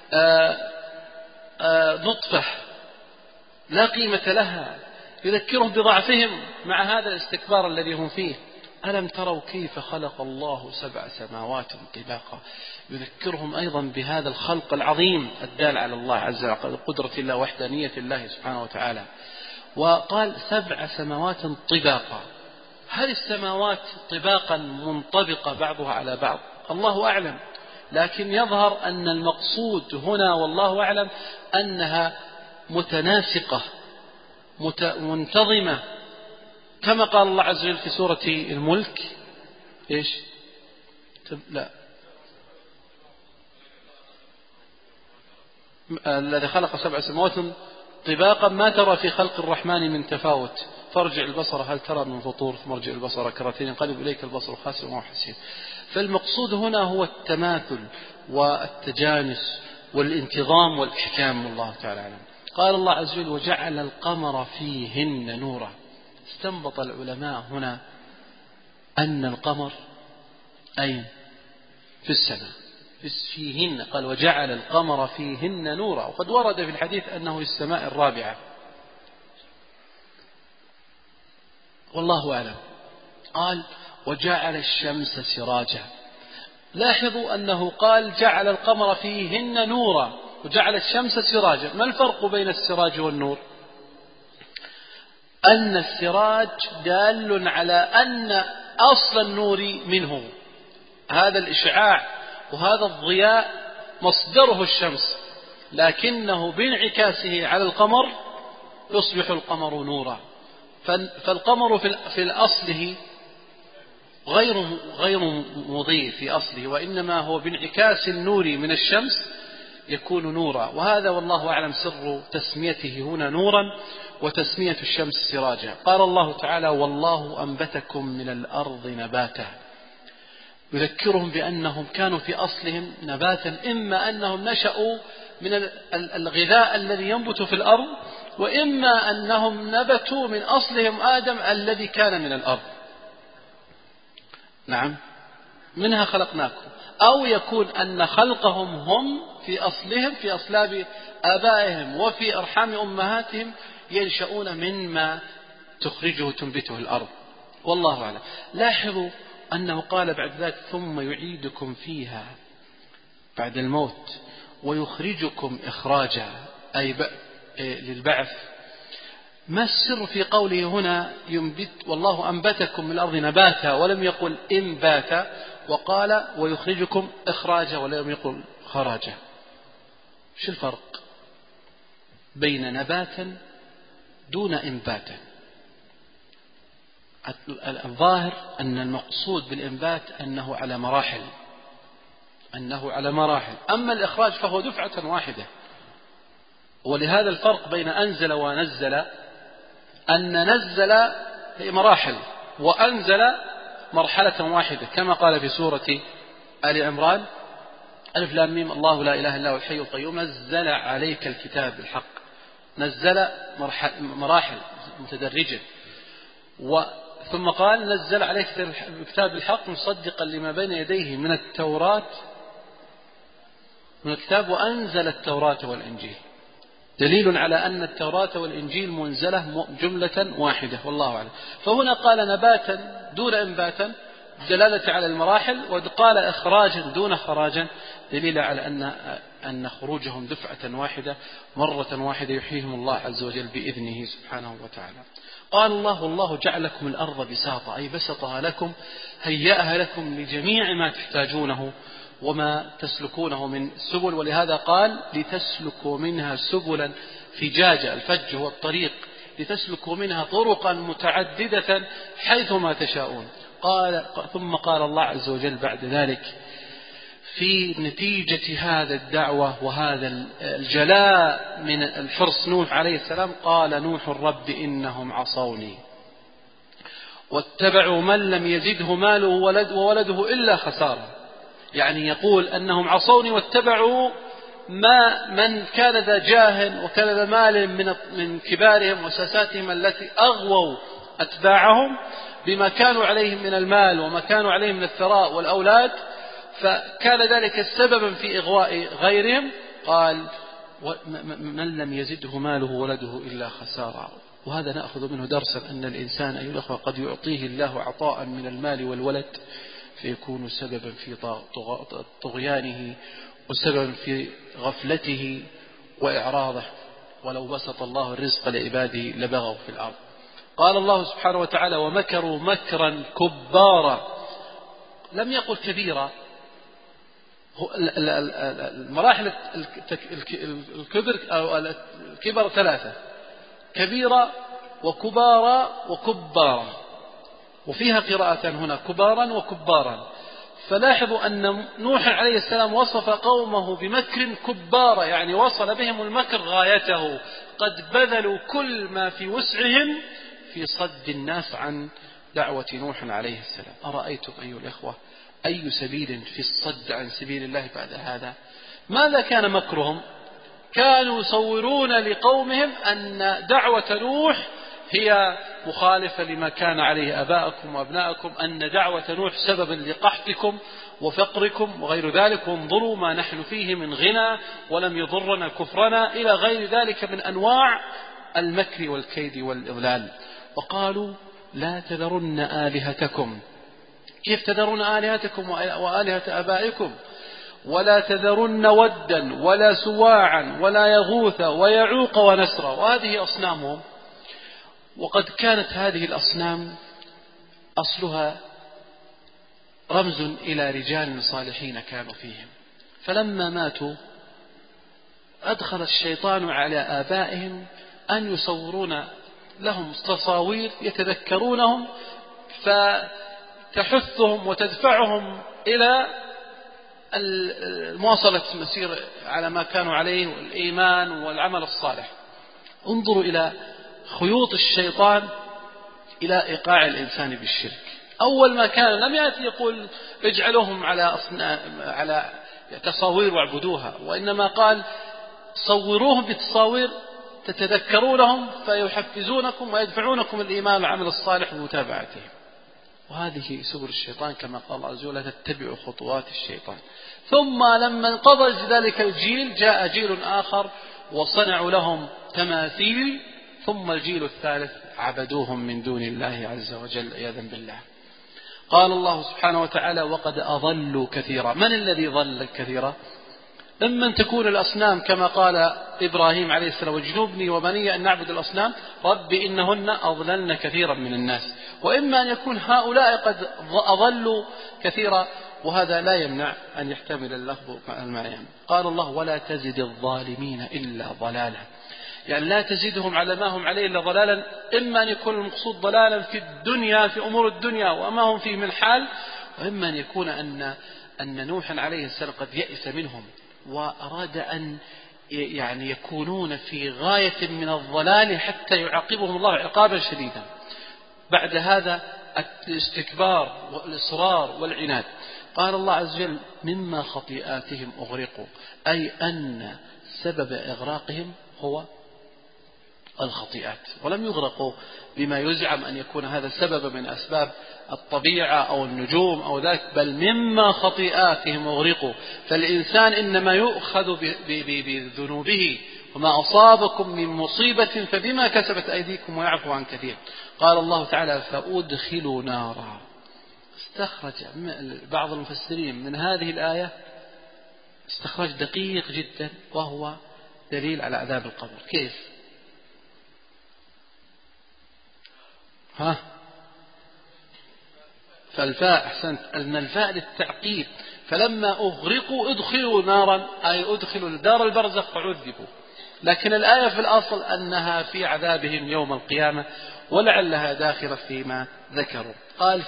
نطفة لا قيمة لها، يذكرهم بضعفهم مع هذا الاستكبار الذي هم فيه. ألم تروا كيف خلق الله 7 سماوات طباقا، يذكرهم أيضا بهذا الخلق العظيم الدال على الله عز وجل، قدرة الله وحدانية الله سبحانه وتعالى. وقال 7 سماوات طباقا، هل السماوات طباقا منطبقة بعضها على بعض؟ الله أعلم، لكن يظهر أن المقصود هنا والله أعلم أنها متناسقة منتظمة، كما قال الله عز وجل في سورة الملك إيش؟ لا، الذي خلق 7 سماوات طباقا ما ترى في خلق الرحمن من تفاوت فارجع البصر هل ترى من فطور ثم ارجع البصر كرتين ينقلب إليك البصر خاسئا وهو حسير. فالمقصود هنا هو التماثل والتجانس والانتظام والإحكام، والله تعالى أعلم. قال الله عز وجل وجعل القمر فيهن نورا. استنبط العلماء هنا أن القمر أين؟ في السماء، فيهن، قال وجعل القمر فيهن نورا، وقد ورد في الحديث أنه في السماء الرابعة، والله أعلم. قال وجعل الشمس سراجا. لاحظوا أنه قال جعل القمر فيهن نورا وجعل الشمس سراجا. ما الفرق بين السراج والنور؟ أن السراج دال على أن أصل النور منه، هذا الإشعاع وهذا الضياء مصدره الشمس، لكنه بانعكاسه على القمر يصبح القمر نورا. فالقمر في أصله غير مضيء في أصله، وإنما هو بانعكاس النور من الشمس يكون نورا. وهذا والله أعلم سر تسميته هنا نورا وتسمية الشمس سراجا. قال الله تعالى والله أنبتكم من الأرض نباتا، يذكرهم بأنهم كانوا في أصلهم نباتا، إما أنهم نشأوا من الغذاء الذي ينبت في الأرض، وإما أنهم نبتوا من أصلهم آدم الذي كان من الأرض، نعم منها خلقناكم، أو يكون أن خلقهم هم في أصلهم في أصلاب آبائهم وفي أرحام أمهاتهم ينشؤون مما تنبته الأرض، والله أعلم. لاحظوا أنه قال بعد ذلك ثم يعيدكم فيها بعد الموت ويخرجكم إخراجا، أي للبعث. ما السر في قوله هنا ينبت والله أنبتكم من الأرض نباتا ولم يقل إنباتا، وقال ويخرجكم إخراجا ولم يقل خراجا؟ شو الفرق بين نباتا دون إنباتا؟ الظاهر أن المقصود بالإنبات أنه على مراحل، أما الإخراج فهو دفعة واحدة. ولهذا الفرق بين أنزل ونزل، أن نزل هي مراحل وأنزل مرحلة واحدة، كما قال في سورة آل عمران ألف لام ميم الله لا إله إلا هو الحي القيوم نزل عليك الكتاب بالحق، نزل مراحل متدرجة. ثم قال نزل عليك الكتاب بالحق مصدقا لما بين يديه من التوراة من الكتاب وأنزل التوراة والإنجيل، دليل على أن التوراة والإنجيل منزلة جملة واحدة، والله أعلم. فهنا قال نباتا دون إنباتا، دلالة على المراحل، وقال إخراجا دون خراجا دليل على أن خروجهم دفعة واحدة مرة واحدة يحييهم الله عز وجل بإذنه سبحانه وتعالى. قال الله: والله جعل لكم الأرض بساطا، أي بسطها لكم، هيأها لكم لجميع ما تحتاجونه وما تسلكونه من سبل، ولهذا قال: لتسلكوا منها سبلا فجاجا، الفج هو الطريق، لتسلكوا منها طرقا متعددة حيثما تشاءون. ثم قال الله عز وجل بعد ذلك في نتيجة هذا الدعوة وهذا الجلاء من الحرص نوح عليه السلام: قال نوح رب إنهم عصوني واتبعوا من لم يزده ماله وولده إلا خسارة. يعني يقول أنهم عصوني واتبعوا من كان ذا جاه وكان ذا مال من كبارهم وساساتهم التي أغووا أتباعهم بما كانوا عليهم من المال وما كانوا عليهم من الثراء والأولاد، فكان ذلك سببا في إغواء غيرهم. قال: من لم يزده ماله ولده إلا خسارة. وهذا نأخذ منه درسا أن الإنسان أيها الأخوة قد يعطيه الله عطاء من المال والولد فيكون سببا في طغيانه وسببا في غفلته وإعراضه، ولو بسط الله الرزق لعباده لبغوا في الأرض. قال الله سبحانه وتعالى: ومكروا مكرا كبارا. لم يقل كبيرا. المراحل الكبر أو الكبر ثلاثة: كبيرة وكبارا وكبارا، وفيها قراءتان هنا: كبارا وكبارا. فلاحظوا أن نوح عليه السلام وصف قومه بمكر كبارا، يعني وصل بهم المكر غايته، قد بذلوا كل ما في وسعهم في صد الناس عن دعوة نوح عليه السلام. أرأيتم أيها الإخوة أي سبيل في الصد عن سبيل الله بعد هذا؟ ماذا كان مكرهم؟ كانوا يصورون لقومهم أن دعوة نوح هي مخالفة لما كان عليه آباءكم وأبناءكم، أن دعوة نوح سببا لقحطكم وفقركم وغير ذلك، وانظروا ما نحن فيه من غنى ولم يضرنا كفرنا، إلى غير ذلك من أنواع المكر والكيد والإضلال. وقالوا: لا تذرن آلهتكم. كيف تذرون آلهتكم وآلهة آبائكم؟ ولا تذرن ودا ولا سواعا ولا يغوث ويعوق ونسرا. وهذه أصنامهم، وقد كانت هذه الأصنام أصلها رمز إلى رجال صالحين كانوا فيهم، فلما ماتوا أدخل الشيطان على آبائهم أن يصورون لهم تصاوير يتذكرونهم فتحثهم وتدفعهم إلى مواصلة مسير على ما كانوا عليه والإيمان والعمل الصالح. انظروا إلى خيوط الشيطان إلى إيقاع الإنسان بالشرك. أول ما كان لم يأتي يقول اجعلوهم على تصاوير واعبدوها، وإنما قال صوروهم بتصاوير تتذكرونهم فيحفزونكم ويدفعونكم الإيمان والعمل الصالح ومتابعتهم. وهذه سبل الشيطان كما قال الله عز وجل: لا تتبعوا خطوات الشيطان. ثم لما انقضى ذلك الجيل جاء جيل آخر وصنعوا لهم تماثيل، ثم الجيل الثالث عبدوهم من دون الله عز وجل عياذا بالله. قال الله سبحانه وتعالى: وقد أضلوا كثيرا. من الذي ضل كثيرا؟ إما أن تكون الأصنام كما قال إبراهيم عليه السلام: واجنبني وبني أن نعبد الأصنام رب إنهن أضللن كثيرا من الناس، وإما أن يكون هؤلاء قد أضلوا كثيرا، وهذا لا يمنع أن يحتمل اللفظ المعنى. قال الله: ولا تزد الظالمين إلا ضلالا. يعني لا تزيدهم على ما هم عليه إلا ضلالا. إما أن يكون المقصود ضلالا في الدنيا في أمور الدنيا وما هم فيه من حال، وإما أن يكون أن نوحا عليه السلام قد يئس منهم وأراد أن يعني يكونون في غاية من الضلال حتى يعاقبهم الله عقابا شديدا. بعد هذا الاستكبار والإصرار والعناد. قال الله عز وجل: مما خطيئاتهم أغرقوا، أي أن سبب إغراقهم هو الخطيئات، ولم يغرقوا بما يزعم أن يكون هذا سبب من أسباب الطبيعة أو النجوم أو ذاك، بل مما خطيئاتهم أغرقوا. فالإنسان إنما يؤخذ بذنوبه، وما أصابكم من مصيبة فبما كسبت أيديكم ويعفو عن كثير. قال الله تعالى: فأدخلوا نارا. استخرج بعض المفسرين من هذه الآية استخراج دقيق جدا، وهو دليل على عذاب القبر. كيف؟ فالفاء، أحسنت، أن الفاء للتعقيب، فلما أغرقوا ادخلوا نارا، أي ادخلوا دار البرزخ وعذبوا. لكن الآية في الأصل أنها في عذابهم يوم القيامة، ولعلها داخلة فيما ذكروا. قال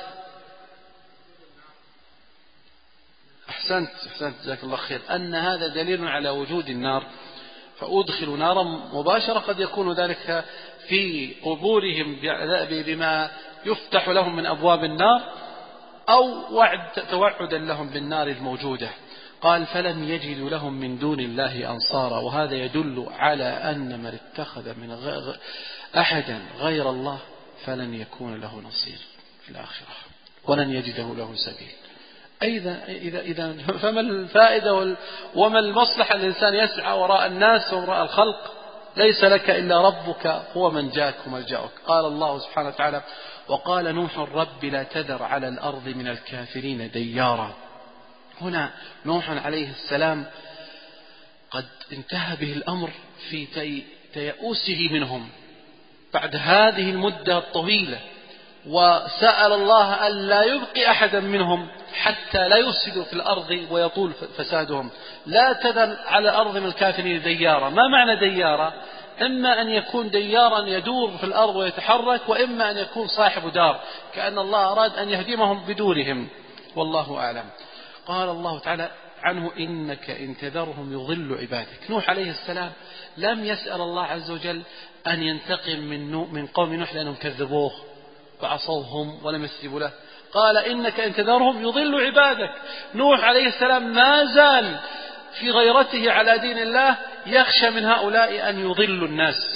أحسنت جزاك الله خير، أن هذا دليل على وجود النار، فأدخلوا نارا مباشرة. قد يكون ذلك في قبورهم بما يفتح لهم من أبواب النار، أو توعدا لهم بالنار الموجودة. قال فلم يجدوا لهم من دون الله أنصارا، وهذا يدل على أن من اتخذ من أحدا غير الله فلن يكون له نصير في الآخرة، ولن يجده له سبيل. إذا فما الفائدة وما المصلحة الإنسان يسعى وراء الناس وراء الخلق؟ ليس لك إلا ربك هو من جاك وملجأك. قال الله سبحانه وتعالى وقال نوح رب لا تذر على الأرض من الكافرين ديارا. هنا نوح عليه السلام قد انتهى به الأمر في تيأوسه منهم بعد هذه المدة الطويلة، وسأل الله ألا يبقي أحدا منهم حتى لا يفسدوا في الأرض ويطول فسادهم. لا تذر على الأرض من الكافرين ديارا. ما معنى ديارا؟ إما أن يكون ديارا يدور في الأرض ويتحرك، وإما أن يكون صاحب دار، كأن الله أراد أن يهدمهم بدورهم، والله أعلم. قال الله تعالى عنه إنك إن تذرهم يضل عبادك. نوح عليه السلام لم يسأل الله عز وجل أن ينتقم من قوم نوح لأنهم كذبوه وعصوهم ولم يستجيبوا له. قال إنك إن تذرهم يضل عبادك. نوح عليه السلام ما زال في غيرته على دين الله، يخشى من هؤلاء أن يضلوا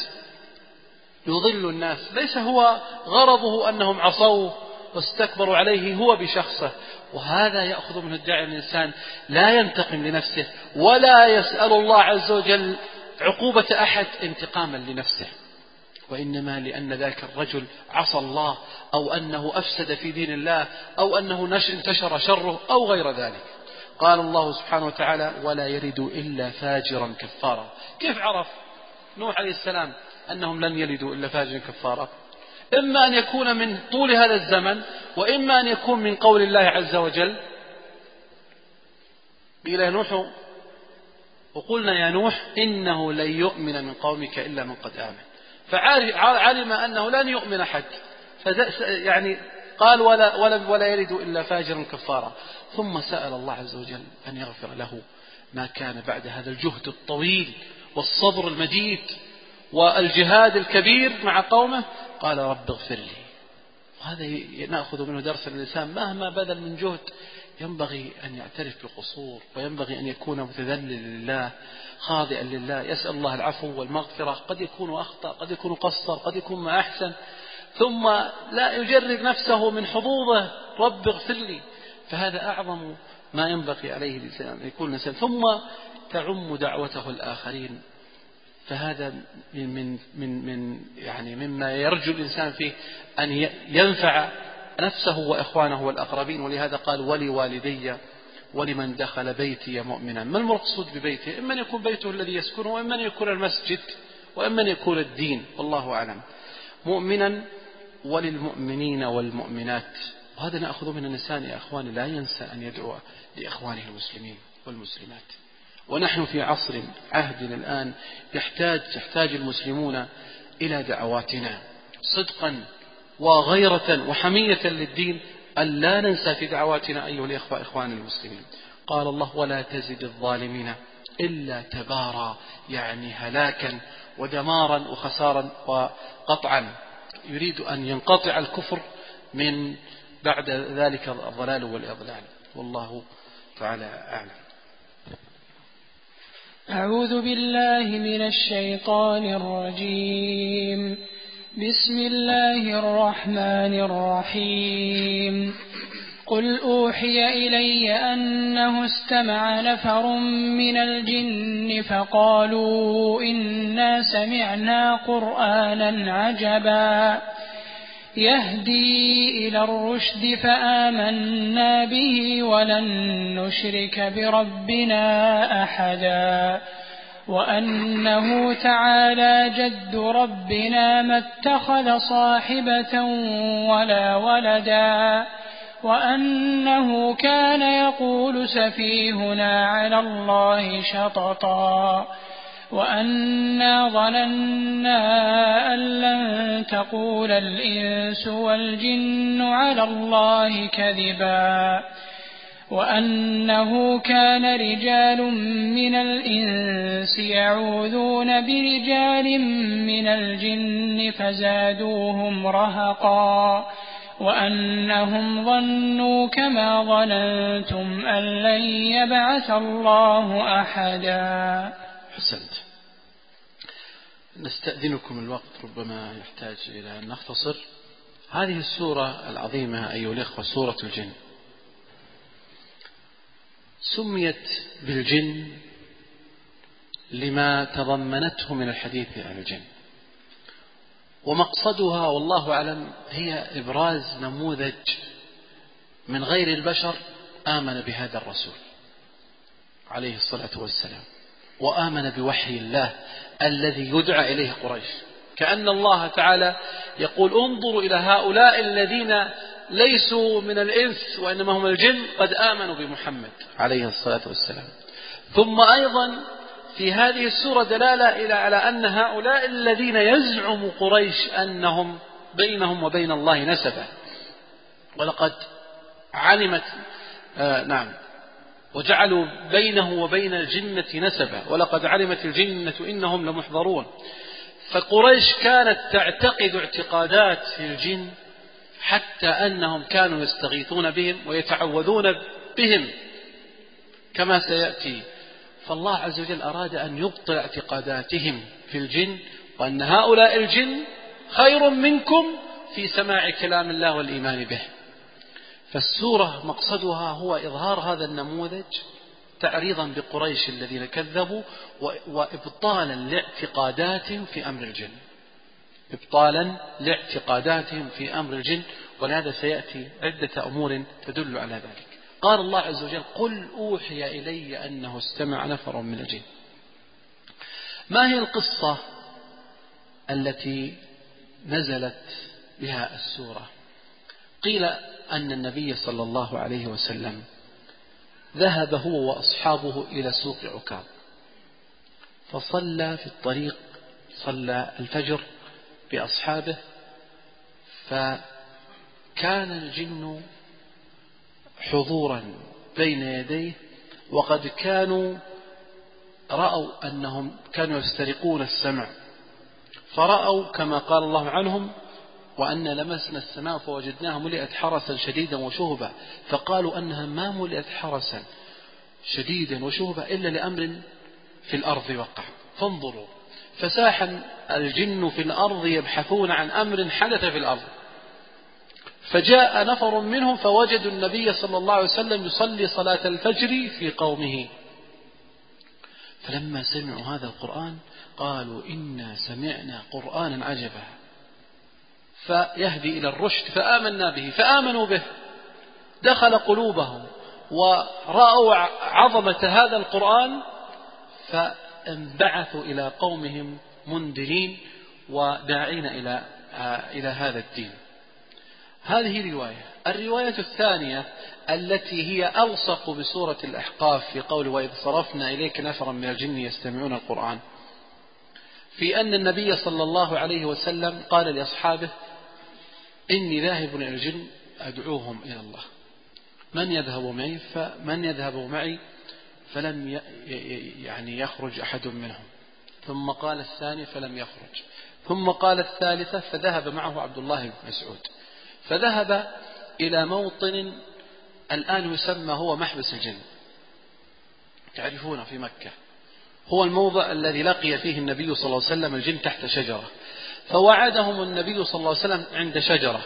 الناس. ليس هو غرضه أنهم عصوه واستكبروا عليه هو بشخصه. وهذا يأخذ منه الداعي الإنسان لا ينتقم لنفسه ولا يسأل الله عز وجل عقوبة أحد انتقاما لنفسه، وإنما لأن ذاك الرجل عصى الله، أو أنه أفسد في دين الله، أو أنه انتشر شره، أو غير ذلك. قال الله سبحانه وتعالى ولا يلد إلا فاجرا كفارا. كيف عرف نوح عليه السلام أنهم لن يلدوا إلا فاجرا كفارا؟ إما أن يكون من طول هذا الزمن، وإما أن يكون من قول الله عز وجل قيل نوح وقلنا يا نوح إنه لن يؤمن من قومك إلا من قد آمن. فعلم أنه لن يؤمن أحد، يعني قال ولا يلد إلا فاجرا كفارا. ثم سأل الله عز وجل أن يغفر له ما كان بعد هذا الجهد الطويل والصبر المديد والجهاد الكبير مع قومه. قال رب اغفر لي. وهذا نأخذ منه درس الإنسان مهما بذل من جهد ينبغي أن يعترف بالقصور، وينبغي أن يكون متذللا لله خاضعا لله، يسأل الله العفو والمغفرة. قد يكون أخطأ، قد يكون قصر، قد يكون ما أحسن، ثم لا يجرد نفسه من حظوظه رب اغفر لي. فهذا أعظم ما ينبغي عليه الإنسان يكون الإنسان. ثم تعم دعوته الآخرين، فهذا يعني مما يرجو الإنسان فيه أن ينفع نفسه وإخوانه والأقربين. ولهذا قال ولوالدي ولمن دخل بيتي مؤمنا. ما المقصود ببيته؟ إما أن يكون بيته الذي يسكنه، وإما أن يكون المسجد، وإما أن يكون الدين، والله أعلم. مؤمنا وللمؤمنين والمؤمنات. وهذا نأخذ من الإنسان يا أخواني لا ينسى أن يدعو لإخوانه المسلمين والمسلمات. ونحن في عصر عهد الآن يحتاج المسلمون إلى دعواتنا صدقا وغيرة وحمية للدين، أن لا ننسى في دعواتنا أيها الإخوة إخوان المسلمين. قال الله ولا تزد الظالمين إلا تبارا، يعني هلاكا ودمارا وخسارا وقطعا. يريد أن ينقطع الكفر من بعد ذلك الضلال والإضلال، والله تعالى أعلم. أعوذ بالله من الشيطان الرجيم. بسم الله الرحمن الرحيم. قل أوحي إلي أنه استمع نفر من الجن فقالوا إنا سمعنا قرآنا عجبا يهدي إلى الرشد فآمنا به ولن نشرك بربنا أحدا وأنه تعالى جد ربنا ما اتخذ صاحبة ولا ولدا وأنه كان يقول سفيهنا على الله شططا وأنا ظننا أن لن تقول الإنس والجن على الله كذبا وأنه كان رجال من الإنس يعوذون برجال من الجن فزادوهم رهقا وأنهم ظنوا كما ظننتم أن لن يبعث الله أحدا. حسنت. نستأذنكم، الوقت ربما يحتاج إلى أن نختصر. هذه السورة العظيمة أيها الأخوة سورة الجن، سميت بالجن لما تضمنته من الحديث عن الجن، ومقصدها والله أعلم هي إبراز نموذج من غير البشر آمن بهذا الرسول عليه الصلاة والسلام وآمن بوحي الله الذي يدعى إليه قريش. كأن الله تعالى يقول انظروا إلى هؤلاء الذين ليسوا من الإنس وإنما هم الجن قد آمنوا بمحمد عليه الصلاة والسلام. ثم أيضا في هذه السورة دلالة على أن هؤلاء الذين يزعم قريش أنهم بينهم وبين الله نسبة، ولقد علمت وجعلوا بينه وبين الجنة نسبة، ولقد علمت الجنة إنهم لمحضرون. فقريش كانت تعتقد اعتقادات في الجن حتى أنهم كانوا يستغيثون بهم ويتعوذون بهم كما سيأتي. فالله عز وجل أراد أن يبطل اعتقاداتهم في الجن، وأن هؤلاء الجن خير منكم في سماع كلام الله والإيمان به. فالسورة مقصدها هو إظهار هذا النموذج تعريضا بقريش الذين كذبوا، وإبطالا لاعتقاداتهم في أمر الجن، إبطالا لاعتقاداتهم في أمر الجن. ولهذا سيأتي عدة أمور تدل على ذلك. قال الله عز وجل قل أوحي إلي أنه استمع نفر من الجن. ما هي القصة التي نزلت بها السورة؟ قيل أن النبي صلى الله عليه وسلم ذهب هو وأصحابه إلى سوق عكاظ، فصلى في الطريق، صلى الفجر بأصحابه، فكان الجن حضورا بين يديه، وقد كانوا رأوا أنهم كانوا يسترقون السمع، فرأوا كما قال الله عنهم وأن لمسنا السماء فوجدناها ملئت حرسا شديدا وشهبا، فقالوا أنها ما ملئت حرسا شديدا وشهبا إلا لأمر في الأرض وقع. فانظروا، فساح الجن في الأرض يبحثون عن أمر حدث في الأرض، فجاء نفر منهم فوجدوا النبي صلى الله عليه وسلم يصلي صلاة الفجر في قومه، فلما سمعوا هذا القرآن قالوا إنا سمعنا قرآنا عجبا فيهدي إلى الرشد فآمنا به، فآمنوا به، دخل قلوبهم ورأوا عظمة هذا القرآن، فانبعثوا إلى قومهم منذرين وداعين إلى هذا الدين. هذه رواية. الرواية الثانية التي هي ألصق بسورة الأحقاف في قول وإذ صرفنا إليك نفرا من الجن يستمعون القرآن، في أن النبي صلى الله عليه وسلم قال لأصحابه إني ذاهب إلى الجن أدعوهم إلى الله، من يذهب معي فلم يعني يخرج أحد منهم، ثم قال الثاني فلم يخرج، ثم قال الثالثة فذهب معه عبد الله بن مسعود، فذهب إلى موطن الآن يسمى هو محبس الجن، تعرفون في مكة، هو الموضع الذي لقي فيه النبي صلى الله عليه وسلم الجن تحت شجرة، فوعدهم النبي صلى الله عليه وسلم عند شجرة،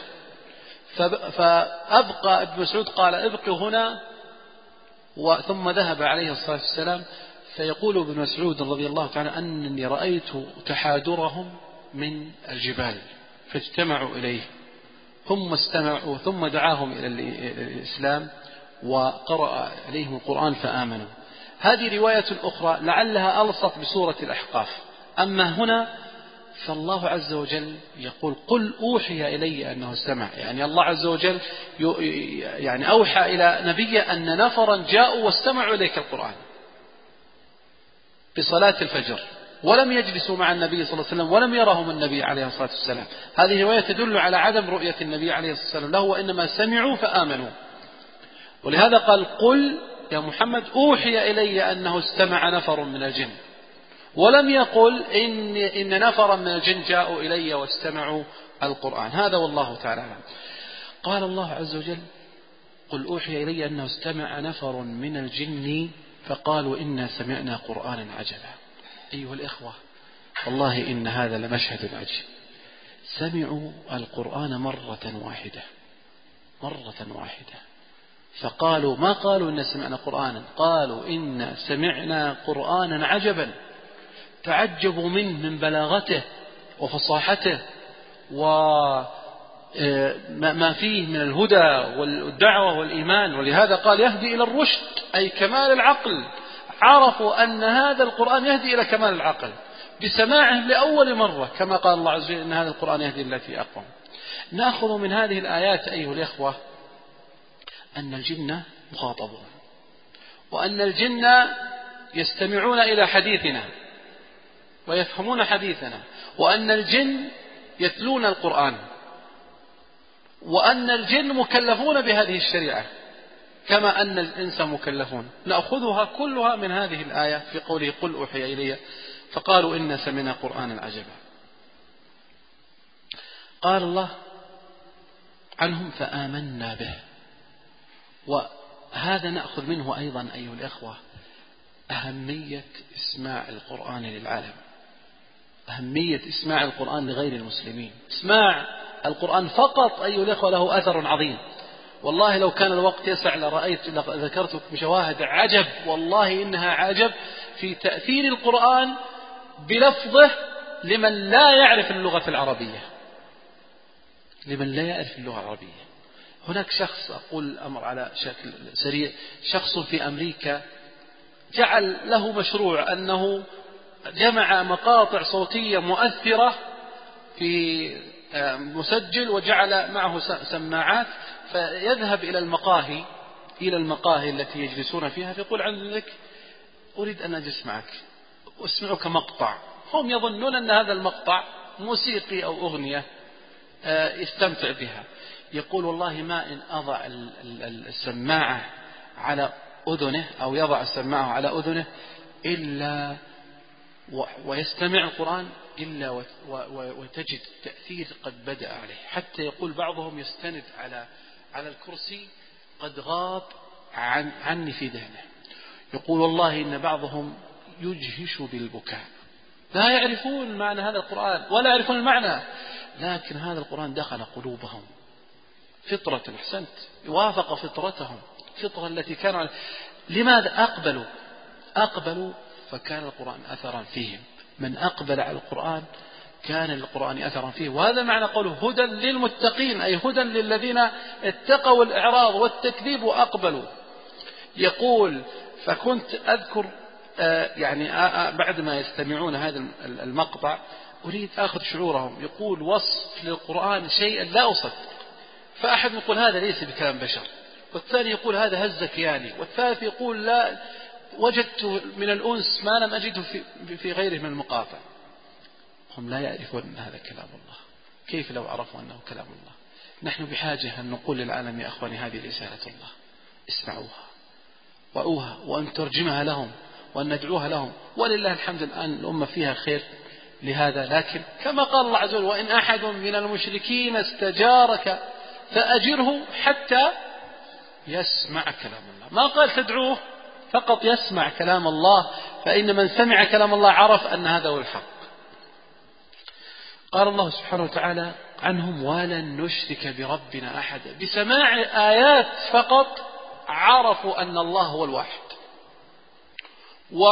فأبقى ابن مسعود قال ابقوا هنا، ثم ذهب عليه الصلاة والسلام. فيقول ابن مسعود رضي الله تعالى أنني رأيت تحادرهم من الجبال فاجتمعوا إليه، ثم استمعوا ثم دعاهم إلى الإسلام وقرأ عليهم القرآن فآمنوا. هذه رواية أخرى لعلها ألصق بسورة الأحقاف. أما هنا فالله عز وجل يقول قل أوحي إلي أنه استمع، يعني الله عز وجل يعني أوحى إلى نبيه أن نفرا جاءوا واستمعوا إليك القرآن بصلاة الفجر ولم يجلسوا مع النبي صلى الله عليه وسلم ولم يرهم النبي عليه الصلاة والسلام. هذه رواية تدل على عدم رؤية النبي عليه الصلاة والسلام له، وإنما سمعوا فآمنوا. ولهذا قال قل يا محمد أوحي إلي أنه استمع نفر من الجن، ولم يقل إن نفرا من الجن جاءوا إلي واستمعوا القرآن. هذا والله تعالى. قال الله عز وجل قل أوحي إلي أنه استمع نفر من الجن فقالوا إنا سمعنا قرآنا عجبا. أيها الإخوة والله إن هذا لمشهد عجيب. سمعوا القرآن مرة واحدة فقالوا ما قالوا إن سمعنا قرآنا، قالوا إن سمعنا قرآنا عجبا، تعجبوا منه من بلاغته وفصاحته وما فيه من الهدى والدعوة والإيمان. ولهذا قال يهدي إلى الرشد أي كمال العقل. عرفوا أن هذا القرآن يهدي إلى كمال العقل بسماعه لأول مرة، كما قال الله عز وجل إن هذا القرآن يهدي التي أقوم. نأخذ من هذه الآيات أيها الإخوة أن الجن مخاطبون، وأن الجن يستمعون إلى حديثنا ويفهمون حديثنا، وأن الجن يتلون القرآن، وأن الجن مكلفون بهذه الشريعة كما أن الإنس مكلفون. نأخذها كلها من هذه الآية في قوله قل أوحي إلي فقالوا إنا سمعنا قرآنا عجبا. قال الله عنهم فآمنا به. وهذا نأخذ منه أيضا أيها الإخوة أهمية إسماع القرآن للعالم، أهمية إسماع القرآن لغير المسلمين. إسماع القرآن فقط أيها الإخوة له أثر عظيم. والله لو كان الوقت يسع لذكرتكم شواهد عجب، والله إنها عجب في تأثير القرآن بلفظه لمن لا يعرف اللغة العربية. لمن لا يعرف اللغة العربية. هناك شخص، أقول الأمر على شكل سريع، شخص في أمريكا جعل له مشروع أنه جمع مقاطع صوتية مؤثرة في مسجل وجعل معه سماعات، فيذهب إلى المقاهي التي يجلسون فيها فيقول عندك أريد أن أجلس معك وأسمعك مقطع. هم يظنون أن هذا المقطع موسيقي أو أغنية يستمتع بها. يقول والله ما إن أضع السماعة على أذنه أو يضع السماعة على أذنه إلا ويستمع القرآن إلا وتجد التأثير قد بدأ عليه، حتى يقول بعضهم يستند على الكرسي قد غاب عني في ذهنه. يقول والله إن بعضهم يجهش بالبكاء، لا يعرفون معنى هذا القرآن ولا يعرفون المعنى، لكن هذا القرآن دخل قلوبهم فطرة. أحسنت، وافق فطرتهم، فطرة التي كانوا. لماذا أقبلوا فكان القرآن أثرا فيهم. من أقبل على القرآن كان القرآن أثرا فيه. وهذا معنى قوله هدى للمتقين، أي هدى للذين اتقوا الإعراض والتكذيب وأقبلوا. يقول فكنت أذكر يعني بعد ما يستمعون هذا المقطع أريد أخذ شعورهم. يقول وصف للقرآن شيئا لا أصدق، فأحد يقول هذا ليس بكلام بشر، والثاني يقول هذا هز كياني، والثالث يقول لا وجدت من الأنس ما لم أجده في غيره من المقاطع. هم لا يعرفون أن هذا كلام الله. كيف لو عرفوا أنه كلام الله؟ نحن بحاجة أن نقول للعالم يا أخواني هذه رسالة الله، اسمعوها وأوها وأن ترجمها لهم وأن ندعوها لهم. ولله الحمد الآن الأمة فيها خير لهذا. لكن كما قال الله عز وجل وإن أحد من المشركين استجارك فأجره حتى يسمع كلام الله. ما قال تدعوه، فقط يسمع كلام الله، فإن من سمع كلام الله عرف أن هذا هو الحق. قال الله سبحانه وتعالى عنهم ولن نشرك بربنا أحدا. بسماع آيات فقط عرفوا أن الله هو الواحد،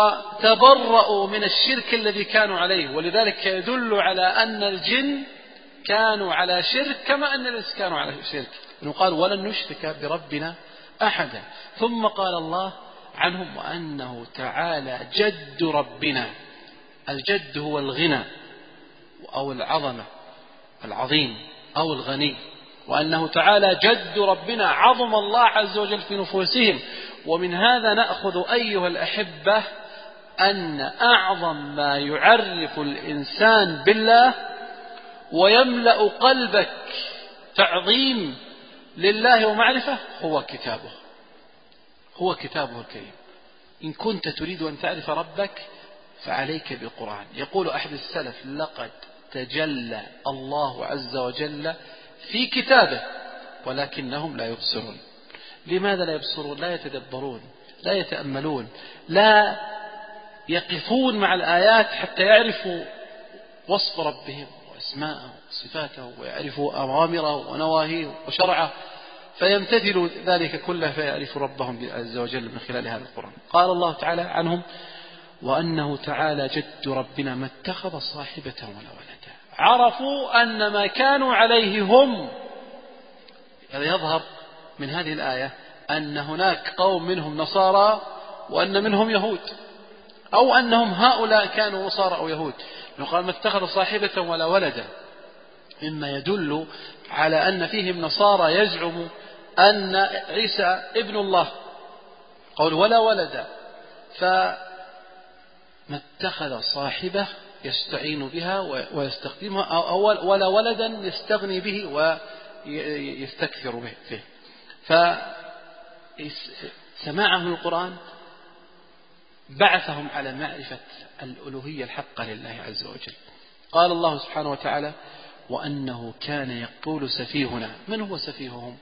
وتبرأوا من الشرك الذي كانوا عليه. ولذلك يدل على أن الجن كانوا على شرك كما أن الإنس كانوا على شرك. إنه قال ولن نشرك بربنا أحدا. ثم قال الله عنهم وأنه تعالى جد ربنا. الجد هو الغنى أو العظمة، العظيم أو الغني. وأنه تعالى جد ربنا، عظم الله عز وجل في نفوسهم. ومن هذا نأخذ أيها الأحبة أن أعظم ما يعرف الإنسان بالله ويملأ قلبك تعظيم لله ومعرفة هو كتابه، هو كتابه الكريم. إن كنت تريد أن تعرف ربك فعليك بالقرآن. يقول أحد السلف لقد تجلى الله عز وجل في كتابه ولكنهم لا يبصرون. لماذا لا يبصرون؟ لا يتدبرون، لا يتأملون، لا يقفون مع الآيات حتى يعرفوا وصف ربهم وأسماءه وصفاته ويعرفوا أوامره ونواهيه وشرعه فيمتثلوا ذلك كله فيعرف ربهم عز وجل من خلال هذا القرآن. قال الله تعالى عنهم وأنه تعالى جد ربنا ما اتخذ صاحبة ولا ولدا. عرفوا أن ما كانوا عليه هم، يظهر من هذه الآية أن هناك قوم منهم نصارى وأن منهم يهود، أو أنهم هؤلاء كانوا نصارى أو يهود. قال ما اتخذ صاحبة ولا ولدا، مما يدل على أن فيهم نصارى يزعم أن عيسى ابن الله، قول ولا ولدا. فما اتخذ صاحبة يستعين بها ويستخدمها، ولا ولدا يستغني به ويستكثر به فيه. فسماعهم القرآن بعثهم على معرفة الألوهية الحقة لله عز وجل. قال الله سبحانه وتعالى وأنه كان يقول سفيهنا. من هو سفيههم؟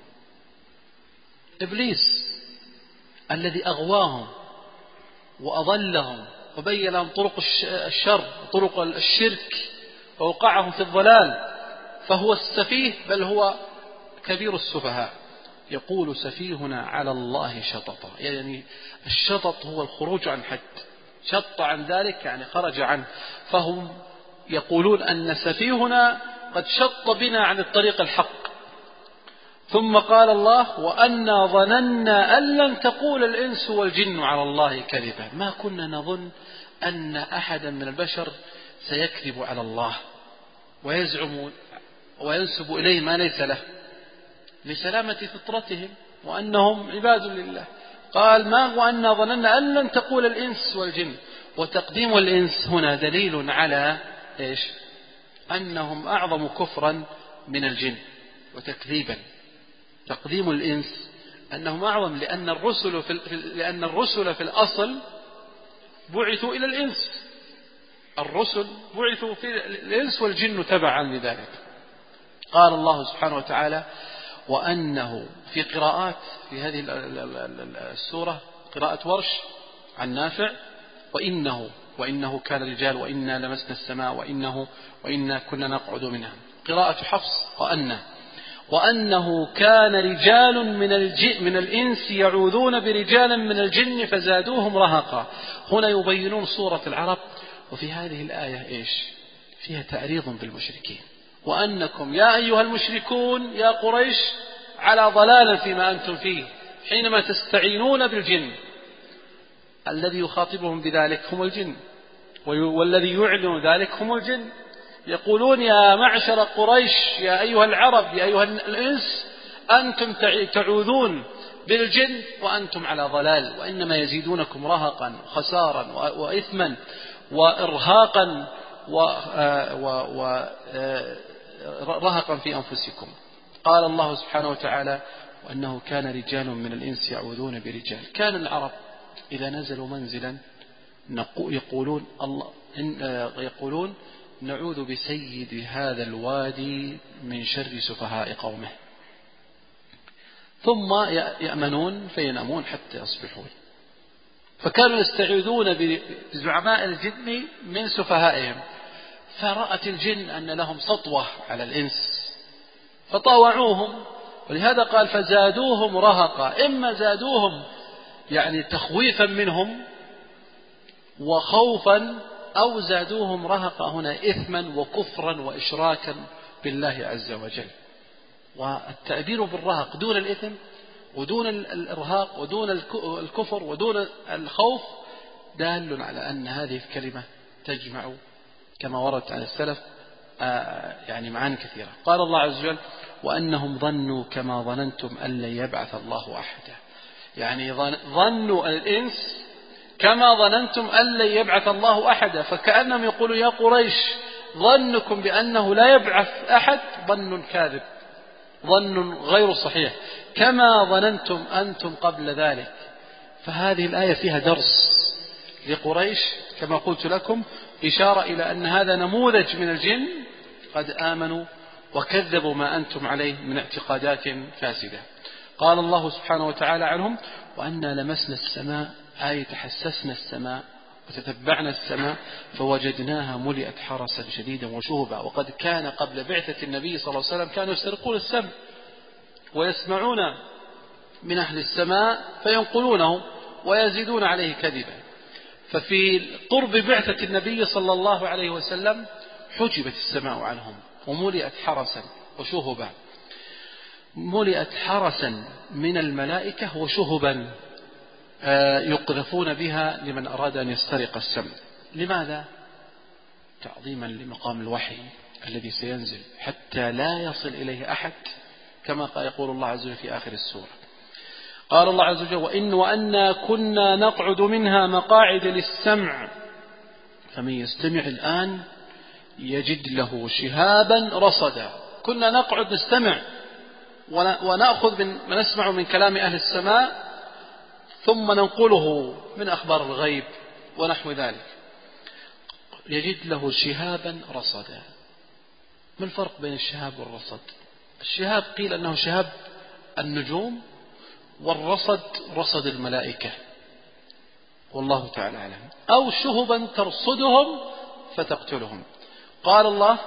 إبليس الذي أغواهم وأضلهم وبين لهم طرق الشر وطرق الشرك ووقعهم في الضلال، فهو السفيه بل هو كبير السفهاء. يقول سفيهنا على الله شططا، يعني الشطط هو الخروج عن حد، شط عن ذلك يعني خرج عنه. فهم يقولون أن سفيهنا قد شط بنا عن الطريق الحق. ثم قال الله وأنا ظننا أن لن تقول الإنس والجن على الله كذبا. ما كنا نظن أن أحدا من البشر سيكذب على الله ويزعم وينسب إليه ما ليس له لسلامة فطرتهم وأنهم عباد لله. قال ما وأنا ظننا أن لن تقول الإنس والجن. وتقديم الإنس هنا دليل على إيش؟ أنهم أعظم كفرا من الجن وتكذيبا. تقديم الإنس أنهم أعظم، لأن الرسل في الأصل بعثوا إلى الإنس. الرسل بعثوا في الإنس والجن تبعا لذلك. قال الله سبحانه وتعالى وأنه في قراءات في هذه السورة قراءة ورش عن نافع وإنه كان رجال وإنا لمسنا السماء وإنا كنا نقعد منها. قراءة حفص وأنه كان رجال من الإنس يعوذون برجال من الجن فزادوهم رهقا. هنا يبينون صورة العرب. وفي هذه الآية إيش؟ فيها تعريض بالمشركين، وأنكم يا أيها المشركون يا قريش على ضلال فيما أنتم فيه حينما تستعينون بالجن. الذي يخاطبهم بذلك هم الجن، والذي يعلن ذلك هم الجن. يقولون يا معشر قريش يا أيها العرب يا أيها الإنس أنتم تعوذون بالجن وأنتم على ضلال، وإنما يزيدونكم رهقا خسارا وإثما وإرهاقا ورهقا في أنفسكم. قال الله سبحانه وتعالى وأنه كان رجال من الإنس يعوذون برجال. كان العرب إذا نزلوا منزلا يقولون نعوذ بسيد هذا الوادي من شر سفهاء قومه، ثم يأمنون فينامون حتى يصبحون. فكانوا يستعيذون بزعماء الجن من سفهائهم. فرأت الجن أن لهم سطوة على الإنس فطاوعوهم، ولهذا قال فزادوهم رهقا. إما زادوهم يعني تخويفا منهم وخوفا، أو زادوهم رهقا هنا إثما وكفرا وإشراكا بالله عز وجل. والتأبير بالرهق دون الإثم ودون الإرهاق ودون الكفر ودون الخوف دال على أن هذه الكلمة تجمع كما وردت عن السلف يعني معاني كثيرة. قال الله عز وجل وأنهم ظنوا كما ظننتم أن لن يبعث الله أحدا، يعني ظنوا الإنس كما ظننتم أن لن يبعث الله أحدا، فكأنهم يقولوا يا قريش ظنكم بأنه لا يبعث أحد ظن كاذب، ظن غير صحيح، كما ظننتم أنتم قبل ذلك. فهذه الآية فيها درس لقريش كما قلت لكم، إشارة إلى أن هذا نموذج من الجن قد آمنوا وكذبوا ما أنتم عليه من اعتقادات فاسدة. قال الله سبحانه وتعالى عنهم وأنا لمسنا السماء، أي تحسسنا السماء وتتبعنا السماء فوجدناها ملئت حرسا شديدا وشهبا. وقد كان قبل بعثة النبي صلى الله عليه وسلم كانوا يسترقون السمع ويسمعون من أهل السماء فينقلونه ويزيدون عليه كذبا. ففي قرب بعثة النبي صلى الله عليه وسلم حجبت السماء عنهم وملئت حرسا وشهبا، ملئت حرسا من الملائكة وشهبا يقذفون بها لمن أراد أن يسترق السمع. لماذا؟ تعظيما لمقام الوحي الذي سينزل حتى لا يصل إليه أحد، كما يقول الله عز وجل في آخر السورة. قال الله عز وجل وأنا كنا نقعد منها مقاعد للسمع فمن يستمع الآن يجد له شهابا رصدا. كنا نقعد نستمع ونأخذ ونسمع من كلام أهل السماء ثم ننقله من أخبار الغيب ونحو ذلك، يجد له شهابا رصدا. ما الفرق بين الشهاب والرصد؟ الشهاب قيل أنه شهاب النجوم، والرصد رصد الملائكة والله تعالى أعلم، أو شهبا ترصدهم فتقتلهم. قال الله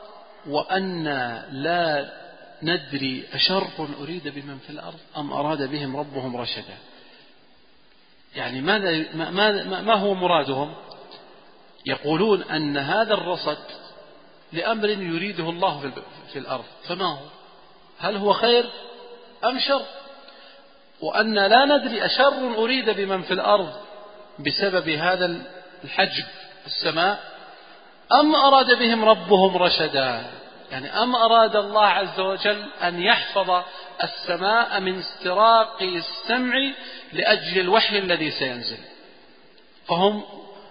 وأنا لا ندري أشر أريد بمن في الأرض أم أراد بهم ربهم رشدا. يعني ما هو مرادهم؟ يقولون أن هذا الرصد لأمر يريده الله في الأرض، فما هو؟ هل هو خير أم شر؟ وأن لا ندري أشر أريد بمن في الأرض بسبب هذا الحجب السماء أم أراد بهم ربهم رشدا، يعني أم أراد الله عز وجل أن يحفظ السماء من استراق السمع لأجل الوحي الذي سينزل. فهم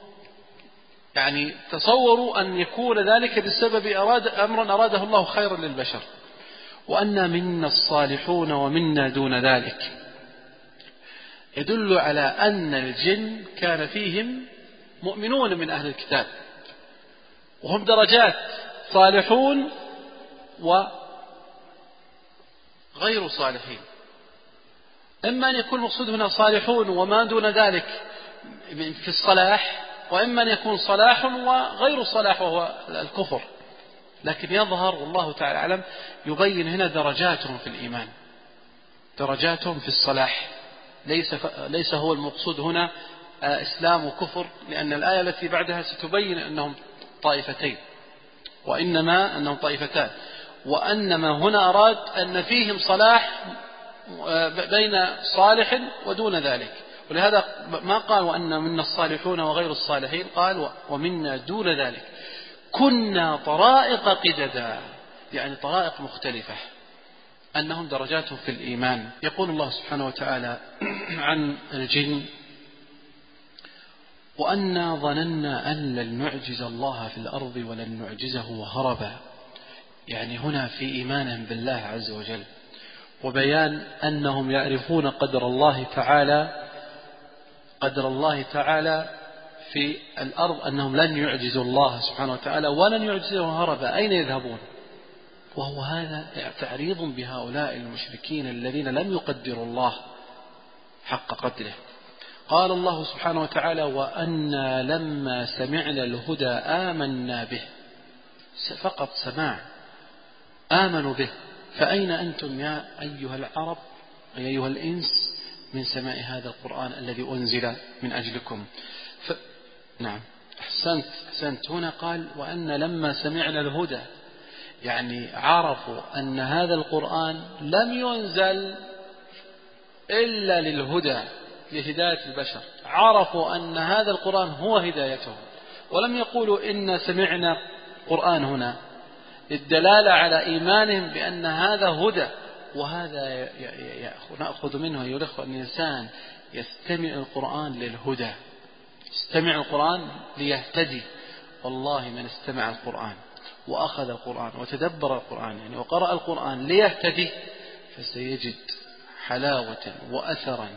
يعني تصوروا أن يكون ذلك بسبب أمر أراده الله خيرا للبشر. وأنا منا الصالحون ومنا دون ذلك، يدل على أن الجن كان فيهم مؤمنون من أهل الكتاب، وهم درجات صالحون وغير صالحين. إما أن يكون مقصود هنا صالحون وما دون ذلك في الصلاح، وإما أن يكون صلاح وغير صلاح وهو الكفر. لكن يظهر والله تعالى أعلم يبين هنا درجاتهم في الإيمان، درجاتهم في الصلاح، ليس هو المقصود هنا إسلام وكفر، لأن الآية التي بعدها ستبين أنهم طائفتين، وإنما أنهم طائفتان، وأنما هنا أراد أن فيهم صلاح بين صالح ودون ذلك. ولهذا ما قال وأن منا الصالحون وغير الصالحين، قال ومنا دون ذلك كنا طرائق قددا، يعني طرائق مختلفة، أنهم درجاتهم في الإيمان. يقول الله سبحانه وتعالى عن الجن وأنا ظننا أن لن نعجز الله في الأرض ولن نعجزه هربا، يعني هنا في إيمانهم بالله عز وجل وبيان أنهم يعرفون قدر الله تعالى في الأرض، أنهم لن يعجزوا الله سبحانه وتعالى ولن يعجزه هربا. أين يذهبون؟ وهو هذا تعريض بهؤلاء المشركين الذين لم يقدروا الله حق قدره. قال الله سبحانه وتعالى وأنا لما سمعنا الهدى آمنا به، فقط سماع آمنوا به. فأين أنتم يا أيها العرب يا أيها الإنس من سماع هذا القرآن الذي أنزل من أجلكم؟ نعم أحسنت. هنا قال وأن لما سمعنا الهدى، يعني عرفوا أن هذا القرآن لم ينزل إلا للهدى لهداية البشر، عرفوا أن هذا القرآن هو هدايتهم، ولم يقولوا إن سمعنا قرآن هنا، الدلالة على إيمانهم بأن هذا هدى. وهذا نأخذ منه أيها الأخوة أن الإنسان يستمع القرآن للهدى، يستمع القرآن ليهتدي. والله من استمع القرآن وأخذ القرآن وتدبر القرآن يعني وقرأ القرآن ليهتدي فسيجد حلاوة وأثرا،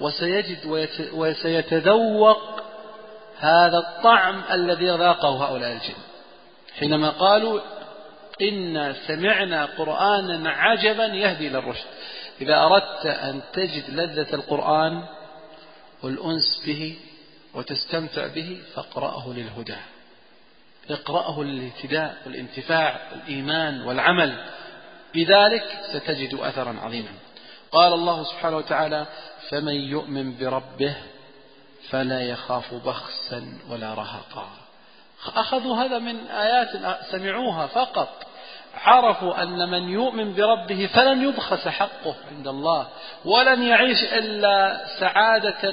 وسيتذوق هذا الطعم الذي ذاقه هؤلاء الجن حينما قالوا إن سمعنا قرآنا عجبا يهدي إلى الرشد. إذا أردت أن تجد لذة القرآن والأنس به وتستمتع به فاقرأه للهدى، اقرأه للاهتداء والانتفاع والإيمان والعمل، بذلك ستجد أثرا عظيما. قال الله سبحانه وتعالى: فمن يؤمن بربه فلا يخاف بخسا ولا رهقا. أخذوا هذا من آيات سمعوها فقط، عرفوا أن من يؤمن بربه فلن يبخس حقه عند الله، ولن يعيش إلا سعادة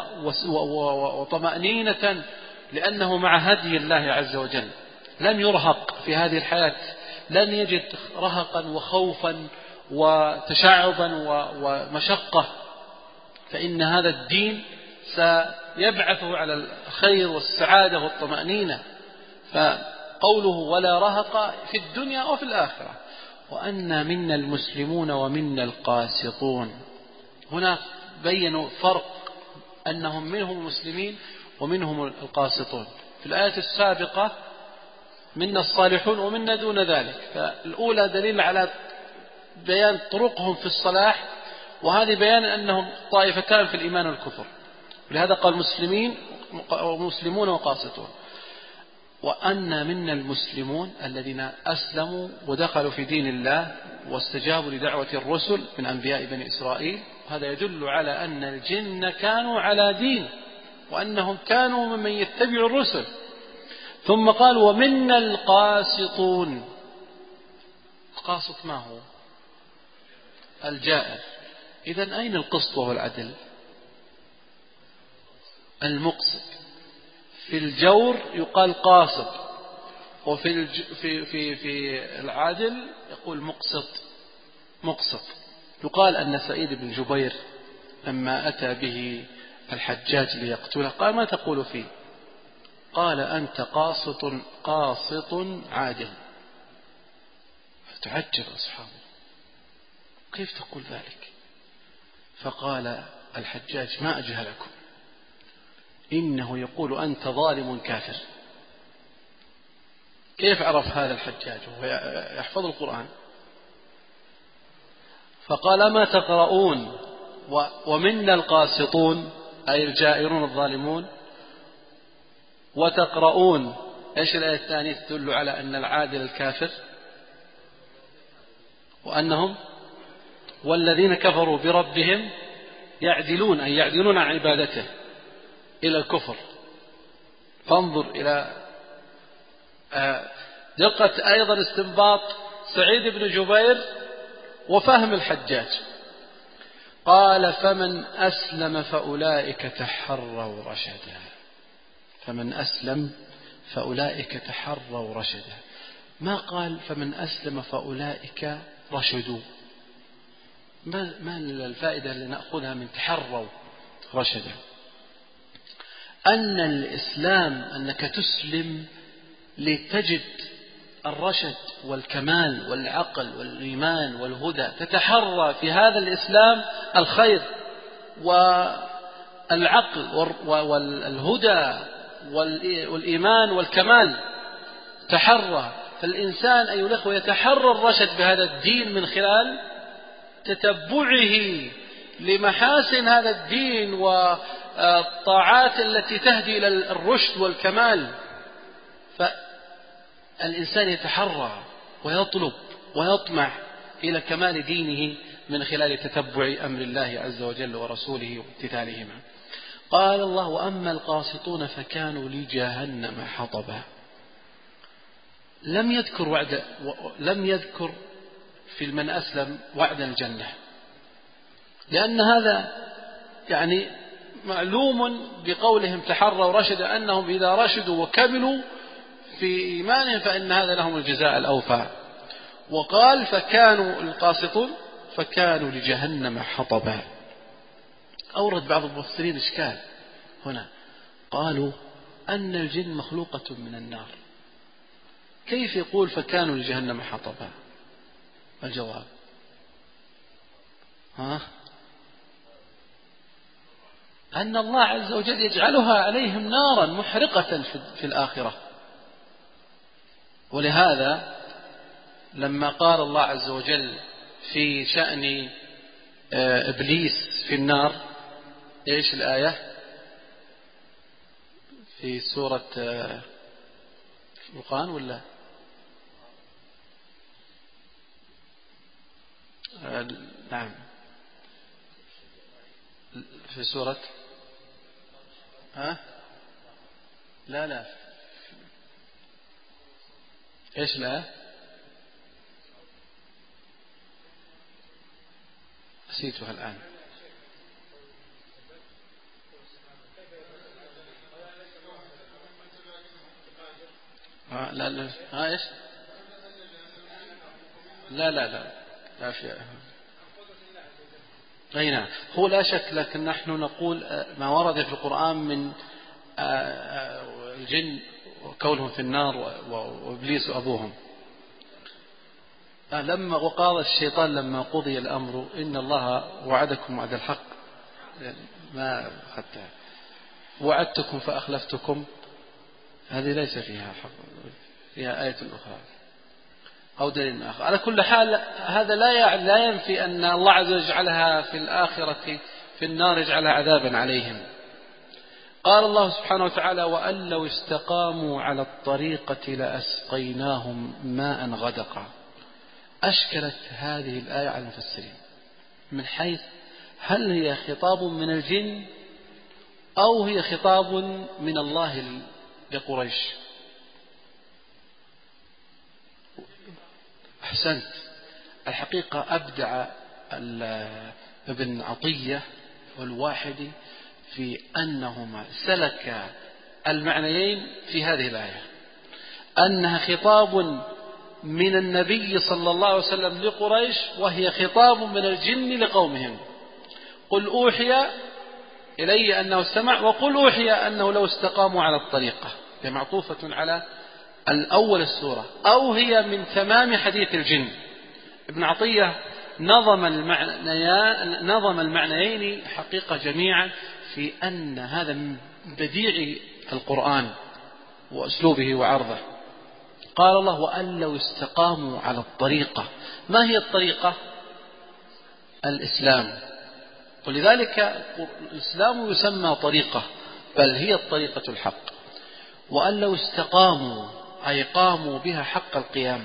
وطمأنينة، لأنه مع هدي الله عز وجل لن يرهق في هذه الحياة، لن يجد رهقا وخوفا وتشعبا ومشقة، فإن هذا الدين سيبعثه على الخير والسعادة والطمأنينة. فقوله ولا رهق في الدنيا وفي الآخرة. وأن منا المسلمون ومنا القاسطون، هنا بينوا فرق أنهم منهم المسلمين ومنهم القاسطون. في الآية السابقة منا الصالحون ومنا دون ذلك، فالأولى دليل على بيان طرقهم في الصلاح، وهذه بيان أنهم طائفتان في الإيمان والكفر، ولهذا قال مسلمون وقاسطون. وأن منا المسلمون الذين أسلموا ودخلوا في دين الله واستجابوا لدعوة الرسل من أنبياء بني إسرائيل، هذا يدل على أن الجن كانوا على دين وأنهم كانوا ممن يتبع الرسل. ثم قال ومنا القاسطون. القاسط ما هو؟ الجائر. إذن أين القسط وهو العدل؟ المقسط. في الجور يقال قاسط، وفي في العدل يقول مقسط. يقال أن سعيد بن جبير لما أتى به الحجاج ليقتله قال: ما تقول فيه؟ قال: أنت قاسط عادل. فتعجب أصحابه: كيف تقول ذلك؟ فقال الحجاج: ما أجهلكم، إنه يقول أنت ظالم كافر. كيف عرف هذا الحجاج وهو يحفظ القرآن؟ فقال: ما تقرؤون ومنا القاسطون أي الجائرون الظالمون، وتقرؤون إيش الآية الثانية تدل على أن العادل الكافر، وأنهم والذين كفروا بربهم يعدلون أي يعدلون عن عبادته إلى الكفر. فانظر إلى دقة أيضا استنباط سعيد بن جبير وفهم الحجاج. قال: فمن أسلم فأولئك تحروا رشدا. فمن أسلم فأولئك تحروا رشدا. ما قال فمن أسلم فأولئك رشدوا. ما الفائدة اللي نأخذها من تحروا رشدا؟ أن الإسلام أنك تسلم لتجد الرشد والكمال والعقل والإيمان والهدى، تتحرى في هذا الإسلام الخير والعقل والهدى والإيمان والكمال، تحرى. فالإنسان أيها الأخوة يتحرى الرشد بهذا الدين من خلال تتبعه لمحاسن هذا الدين والطاعات التي تهدي إلى الرشد والكمال. فالإنسان يتحرى ويطلب ويطمع إلى كمال دينه من خلال تتبع أمر الله عز وجل ورسوله وامتثالهما. قال الله: وأما القاسطون فكانوا لجهنم حطبا. لم يذكر في من أسلم وعد الجنة، لأن هذا يعني معلوم بقولهم تحروا رشد أنهم إذا رشدوا وكملوا في إيمانهم فإن هذا لهم الجزاء الأوفى. وقال فكانوا القاسطون فكانوا لجهنم حطبا. أورد بعض المفسرين إشكال هنا، قالوا أن الجن مخلوقة من النار، كيف يقول فكانوا لجهنم حطبا؟ الجواب أن الله عز وجل يجعلها عليهم نارا محرقة في الآخرة. ولهذا لما قال الله عز وجل في شأن إبليس في النار، إيش الآية في سورة فرقان ولا نعم في سورة لا إيش الآية؟ نسيتها الآن. إيش؟ لا في نعم، هو لا شك، لكن نحن نقول ما ورد في القرآن من الجن وكونهم في النار وإبليس وأبوهم. لما وقال الشيطان لما قضي الأمر إن الله وعدكم وعد الحق، ما أخذتها، وعدتكم فأخلفتكم، هذه ليس فيها حق، فيها آية أخرى أو دليل آخر. على كل حال هذا لا ينفي أن الله عز وجل يجعلها في الآخرة في النار، يجعلها عذابا عليهم. قال الله سبحانه وتعالى وأن لو استقاموا على الطريقة لأسقيناهم ماء غدقا. أشكلت هذه الآية على المفسرين من حيث هل هي خطاب من الجن أو هي خطاب من الله لقريش. أحسنت، الحقيقة أبدع ابن عطية والواحدي في أنهما سلك المعنيين في هذه الآية، أنها خطاب من النبي صلى الله عليه وسلم لقريش، وهي خطاب من الجن لقومهم. قل أوحي إلي أنه استمع، وقل أوحي أنه لو استقاموا على الطريقة، هي معطوفة على الأول السورة، أو هي من تمام حديث الجن. ابن عطية نظم المعنيين حقيقة جميعا في أن هذا من بديع القرآن وأسلوبه وعرضه. قال الله وأن لو استقاموا على الطريقة. ما هي الطريقة؟ الإسلام، ولذلك الإسلام يسمى طريقة، بل هي الطريقة الحق. وأن لو استقاموا أي قاموا بها حق القيام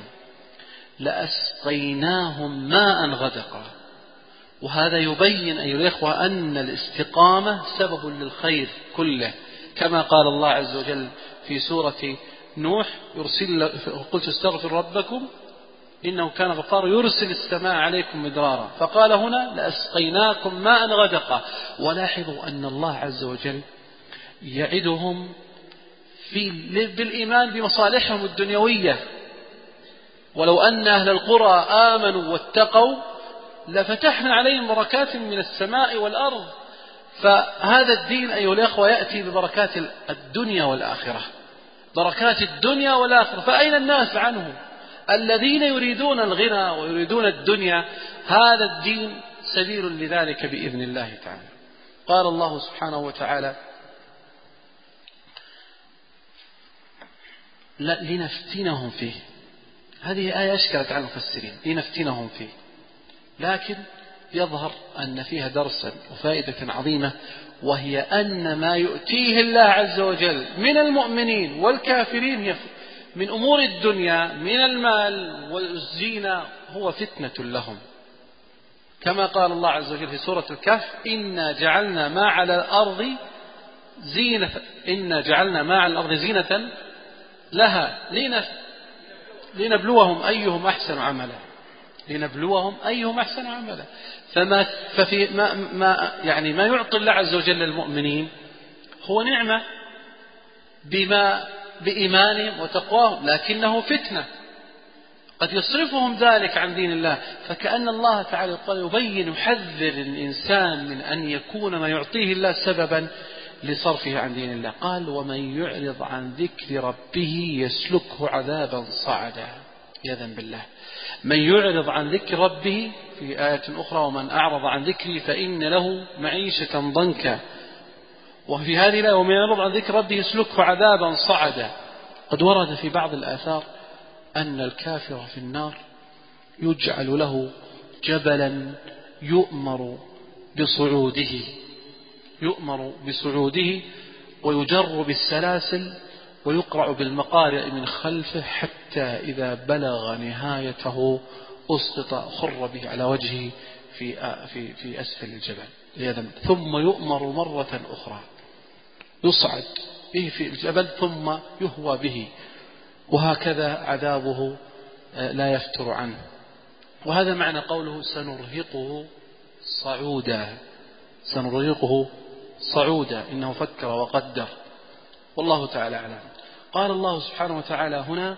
لأسقيناهم ماء غدقا. وهذا يبين أيها الإخوة أن الاستقامة سبب للخير كله، كما قال الله عز وجل في سورة نوح قلت استغفر ربكم إنه كان غفارا يرسل السماء عليكم مدرارا. فقال هنا لأسقيناكم ماء غدقا. ولاحظوا أن الله عز وجل يعدهم بالإيمان بمصالحهم الدنيوية. ولو أن أهل القرى آمنوا واتقوا لفتحنا عليهم بركات من السماء والأرض. فهذا الدين أيها الأخوة يأتي ببركات الدنيا والآخرة، بركات الدنيا والآخرة. فأين الناس عنه؟ الذين يريدون الغنى ويريدون الدنيا، هذا الدين سبيل لذلك بإذن الله تعالى. قال الله سبحانه وتعالى لنفتنهم فيه. هذه آية أشكلت على المفسرين، لنفتنهم فيه، لكن يظهر أن فيها درسا وفائدة عظيمة، وهي أن ما يؤتيه الله عز وجل من المؤمنين والكافرين من أمور الدنيا من المال والزينة هو فتنة لهم، كما قال الله عز وجل في سورة الكهف إنا جعلنا ما على الأرض زينة لها لنبلوهم أيهم أحسن عملا، لنبلوهم أيهم أحسن عملا. ففي ما يعطي الله عز وجل للمؤمنين هو نعمة بإيمانهم وتقواهم، لكنه فتنة قد يصرفهم ذلك عن دين الله. فكأن الله تعالى يبين يحذر الإنسان من أن يكون ما يعطيه الله سببا لصرفه عن دين الله. قال ومن يعرض عن ذكر ربه يسلكه عذابا صعدا، يذن بالله. من يعرض عن ذكر ربه في آية أخرى ومن أعرض عن ذكري فإن له معيشة ضنكا، وفي هذه الآية ومن يعرض عن ذكر ربه يسلكه عذابا صعدا. قد ورد في بعض الآثار أن الكافر في النار يجعل له جبلا يؤمر بصعوده ويجر بالسلاسل ويقرع بالمقارع من خلفه حتى إذا بلغ نهايته أسقط خر به على وجهه في أسفل الجبل، ثم يؤمر مرة أخرى يصعد به في الجبل ثم يهوى به، وهكذا عذابه لا يفتر عنه. وهذا معنى قوله سنرهقه صعودا، إنه فكر وقدر، والله تعالى أعلم. قال الله سبحانه وتعالى هنا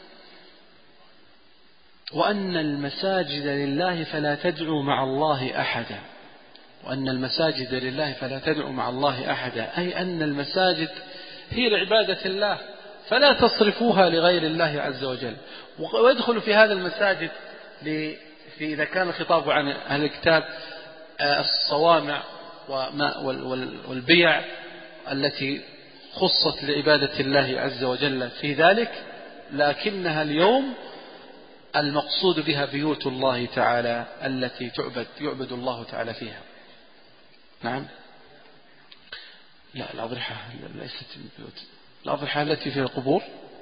وأن المساجد لله فلا تدعوا مع الله أحدا، وأن المساجد لله فلا تدعوا مع الله أحدا، أي أن المساجد هي لعبادة الله فلا تصرفوها لغير الله عز وجل. ويدخل في هذا المساجد إذا كان الخطاب عن أهل الكتاب الصوامع والبيع التي خصت لعبادة الله عز وجل في ذلك، لكنها اليوم المقصود بها بيوت الله تعالى التي يعبد الله تعالى فيها. نعم، لا الأضرحة ليست البيوت، الأضرحة التي في القبور.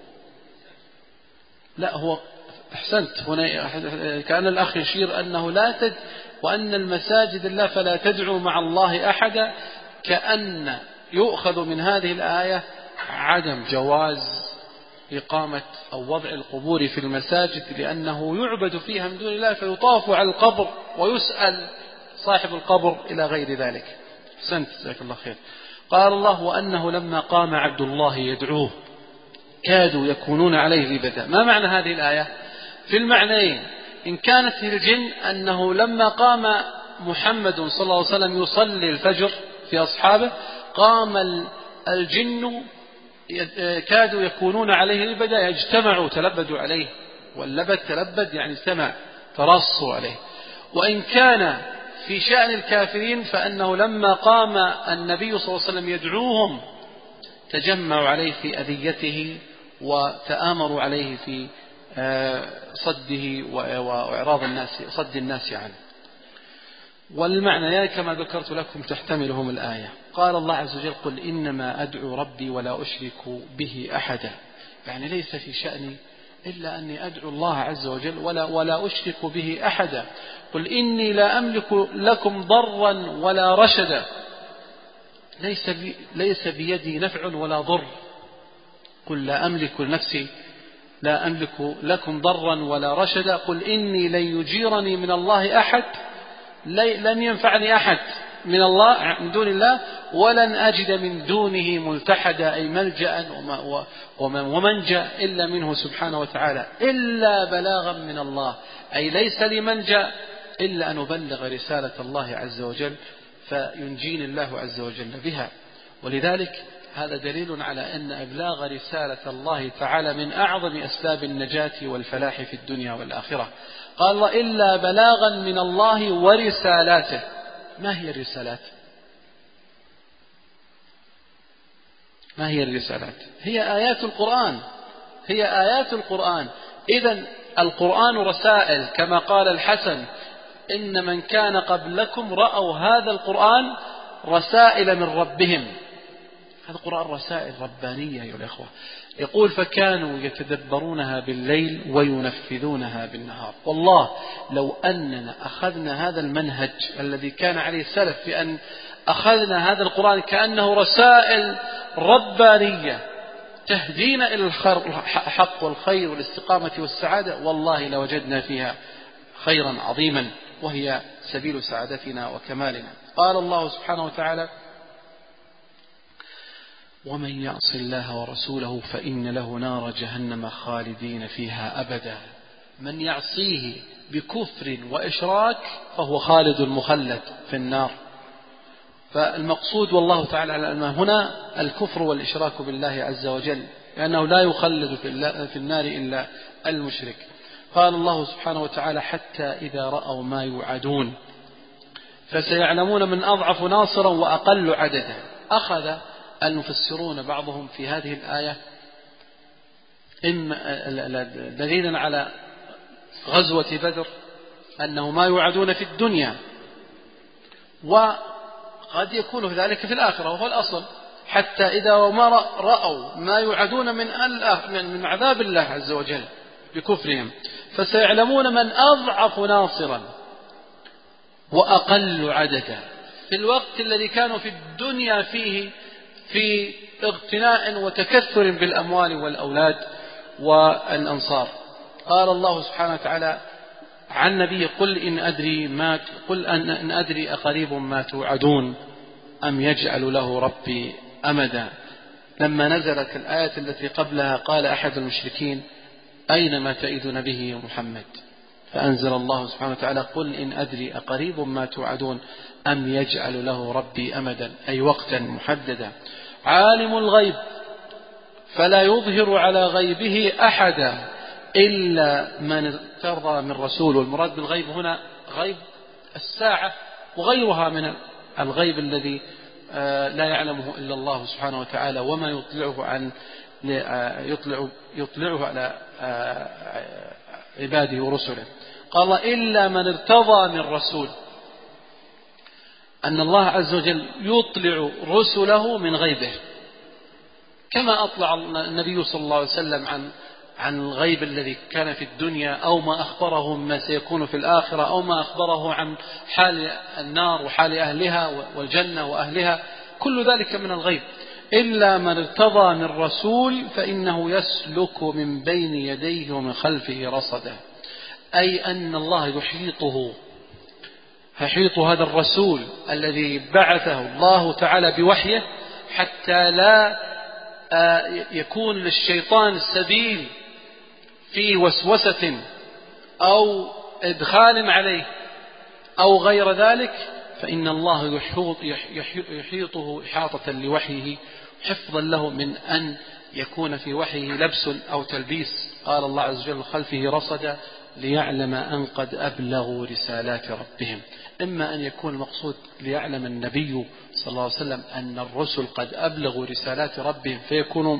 لا، هو أحسنت، هنا كان الأخ يشير أنه وأن المساجد الله فلا تدعوا مع الله أحدا، كأن يؤخذ من هذه الآية عدم جواز إقامة أو وضع القبور في المساجد، لأنه يعبد فيها من دون الله، فيطاف على القبر ويسأل صاحب القبر إلى غير ذلك. أحسنت، جزاك الله خير. قال الله وأنه لما قام عبد الله يدعوه كادوا يكونون عليه لبدا. ما معنى هذه الآية؟ في المعنيين. إن كانت في الجن أنه لما قام محمد صلى الله عليه وسلم يصلي الفجر في أصحابه قام الجن كادوا يكونون عليه لبدا، يجتمعوا تلبدوا عليه، واللبد تلبد يعني اجتمع ترصوا عليه. وإن كان في شأن الكافرين فأنه لما قام النبي صلى الله عليه وسلم يدعوهم تجمعوا عليه في أذيته وتآمروا عليه في صده وإعراض الناس، صد الناس عنه. والمعنى كما ذكرت لكم تحتملهم الآية. قال الله عز وجل قل إنما أدعو ربي ولا أشرك به أحدا، يعني ليس في شأني إلا أني أدعو الله عز وجل ولا أشرك به أحدا. قل إني لا أملك لكم ضرا ولا رشدا، ليس بيدي نفع ولا ضر. قل لا أملك لنفسي لا أملك لكم ضرا ولا رشدا. قل إني لن يجيرني من الله أحد، لن ينفعني أحد من الله من دون الله، ولن أجد من دونه ملتحدا، أي ملجأ ومنجأ إلا منه سبحانه وتعالى، إلا بلاغا من الله، أي ليس لي منجأ إلا أن أبلغ رسالة الله عز وجل فينجيني الله عز وجل بها. ولذلك هذا دليل على أن إبلاغ رسالة الله تعالى من أعظم أسباب النجاة والفلاح في الدنيا والآخرة. قال الله إلا بلاغا من الله ورسالاته. ما هي الرسالات؟ ما هي الرسالات؟ هي آيات القرآن، هي آيات القرآن. إذن القرآن رسائل، كما قال الحسن إن من كان قبلكم رأوا هذا القرآن رسائل من ربهم. هذا القرآن رسائل ربانية يا الأخوة. يقول فكانوا يتدبرونها بالليل وينفذونها بالنهار. والله لو أننا أخذنا هذا المنهج الذي كان عليه السلف في أن أخذنا هذا القرآن كأنه رسائل ربانية تهدينا إلى الحق والخير والاستقامة والسعادة، والله لوجدنا فيها خيرا عظيما، وهي سبيل سعادتنا وكمالنا. قال الله سبحانه وتعالى: ومن يعص الله ورسوله فإن له نار جهنم خالدين فيها أبدا. من يعصيه بكفر وإشراك فهو خالد مخلد في النار. فالمقصود والله تعالى على هنا الكفر والإشراك بالله عز وجل، لأنه لا يخلد في النار إلا المشرك. قال الله سبحانه وتعالى: حتى إذا رأوا ما يوعدون فسيعلمون من أضعف ناصرا وأقل عددا. أخذ المفسرون بعضهم في هذه الآية دليلا على غزوة بدر أنه ما يوعدون في الدنيا، وقد يكون ذلك في الآخرة، وهو الأصل. حتى إذا ما رأوا ما يوعدون من عذاب الله عز وجل بكفرهم فسيعلمون من أضعف ناصرا وأقل عددا. في الوقت الذي كانوا في الدنيا فيه في اغتناء وتكثر بالأموال والأولاد والأنصار. قال الله سبحانه وتعالى عن نبي: قل إن أدري أقريب ما توعدون أم يجعل له ربي أمدا. لما نزلت الآية التي قبلها قال أحد المشركين: أين ما تعيدون به يا محمد؟ فأنزل الله سبحانه وتعالى: قل إن أدري أقريب ما توعدون أم يجعل له ربي أمدا، أي وقتا محددا. عالم الغيب فلا يظهر على غيبه أحدا إلا من ارتضى من رسول. والمراد بالغيب هنا غيب الساعة وغيرها من الغيب الذي لا يعلمه إلا الله سبحانه وتعالى، وما يطلعه على عباده ورسله. قال: إلا من ارتضى من رسول، أن الله عز وجل يطلع رسله من غيبه، كما أطلع النبي صلى الله عليه وسلم عن الغيب الذي كان في الدنيا، أو ما أخبره ما سيكون في الآخرة، أو ما أخبره عن حال النار وحال أهلها والجنة وأهلها، كل ذلك من الغيب. إلا من ارتضى من رسول فإنه يسلك من بين يديه ومن خلفه رصدا، أي أن الله يحيط هذا الرسول الذي بعثه الله تعالى بوحيه، حتى لا يكون للشيطان سبيل في وسوسة أو إدخال عليه أو غير ذلك، فإن الله يحيطه إحاطة لوحيه حفظا له من أن يكون في وحيه لبس أو تلبيس. قال الله عز وجل: خلفه رصدا ليعلم أن قد أبلغوا رسالات ربهم. إما أن يكون المقصود ليعلم النبي صلى الله عليه وسلم أن الرسل قد أبلغوا رسالات ربهم فيكونوا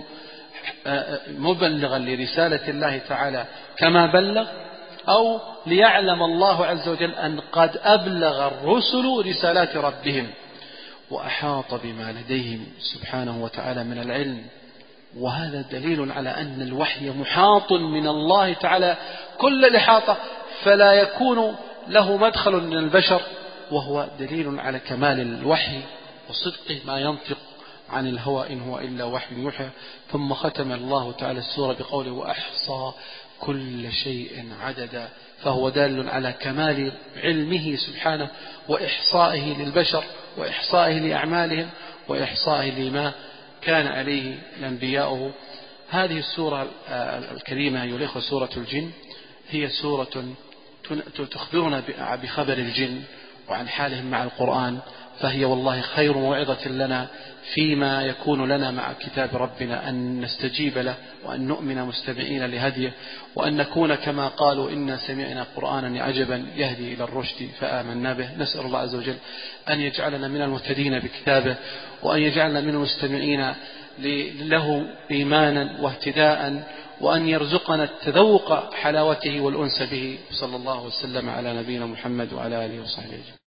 مبلغا لرسالة الله تعالى كما بلغ، أو ليعلم الله عز وجل أن قد أبلغ الرسل رسالات ربهم وأحاط بما لديهم سبحانه وتعالى من العلم. وهذا دليل على أن الوحي محاط من الله تعالى كل الإحاطة، فلا يكون له مدخل من البشر، وهو دليل على كمال الوحي وصدقه، ما ينطق عن الهوى إن هو إلا وحي يوحى. ثم ختم الله تعالى السورة بقوله: وأحصى كل شيء عددا، فهو دال على كمال علمه سبحانه وإحصائه للبشر وإحصائه لأعمالهم وإحصائه لما كان عليه أنبياؤه. هذه السورة الكريمة أيها الأخوة سورة الجن، هي سورة تخبرنا بخبر الجن وعن حالهم مع القرآن، فهي والله خير موعظة لنا فيما يكون لنا مع كتاب ربنا، أن نستجيب له وأن نؤمن مستمعين لهديه، وأن نكون كما قالوا: إنا سمعنا قرآنا عجبا يهدي إلى الرشد فآمنا به. نسأل الله عز وجل أن يجعلنا من المهتدين بكتابه، وأن يجعلنا من المستمعين له إيمانا واهتداء، وأن يرزقنا التذوق حلاوته والأنس به. صلى الله وسلم على نبينا محمد وعلى آله وصحبه أجمعين.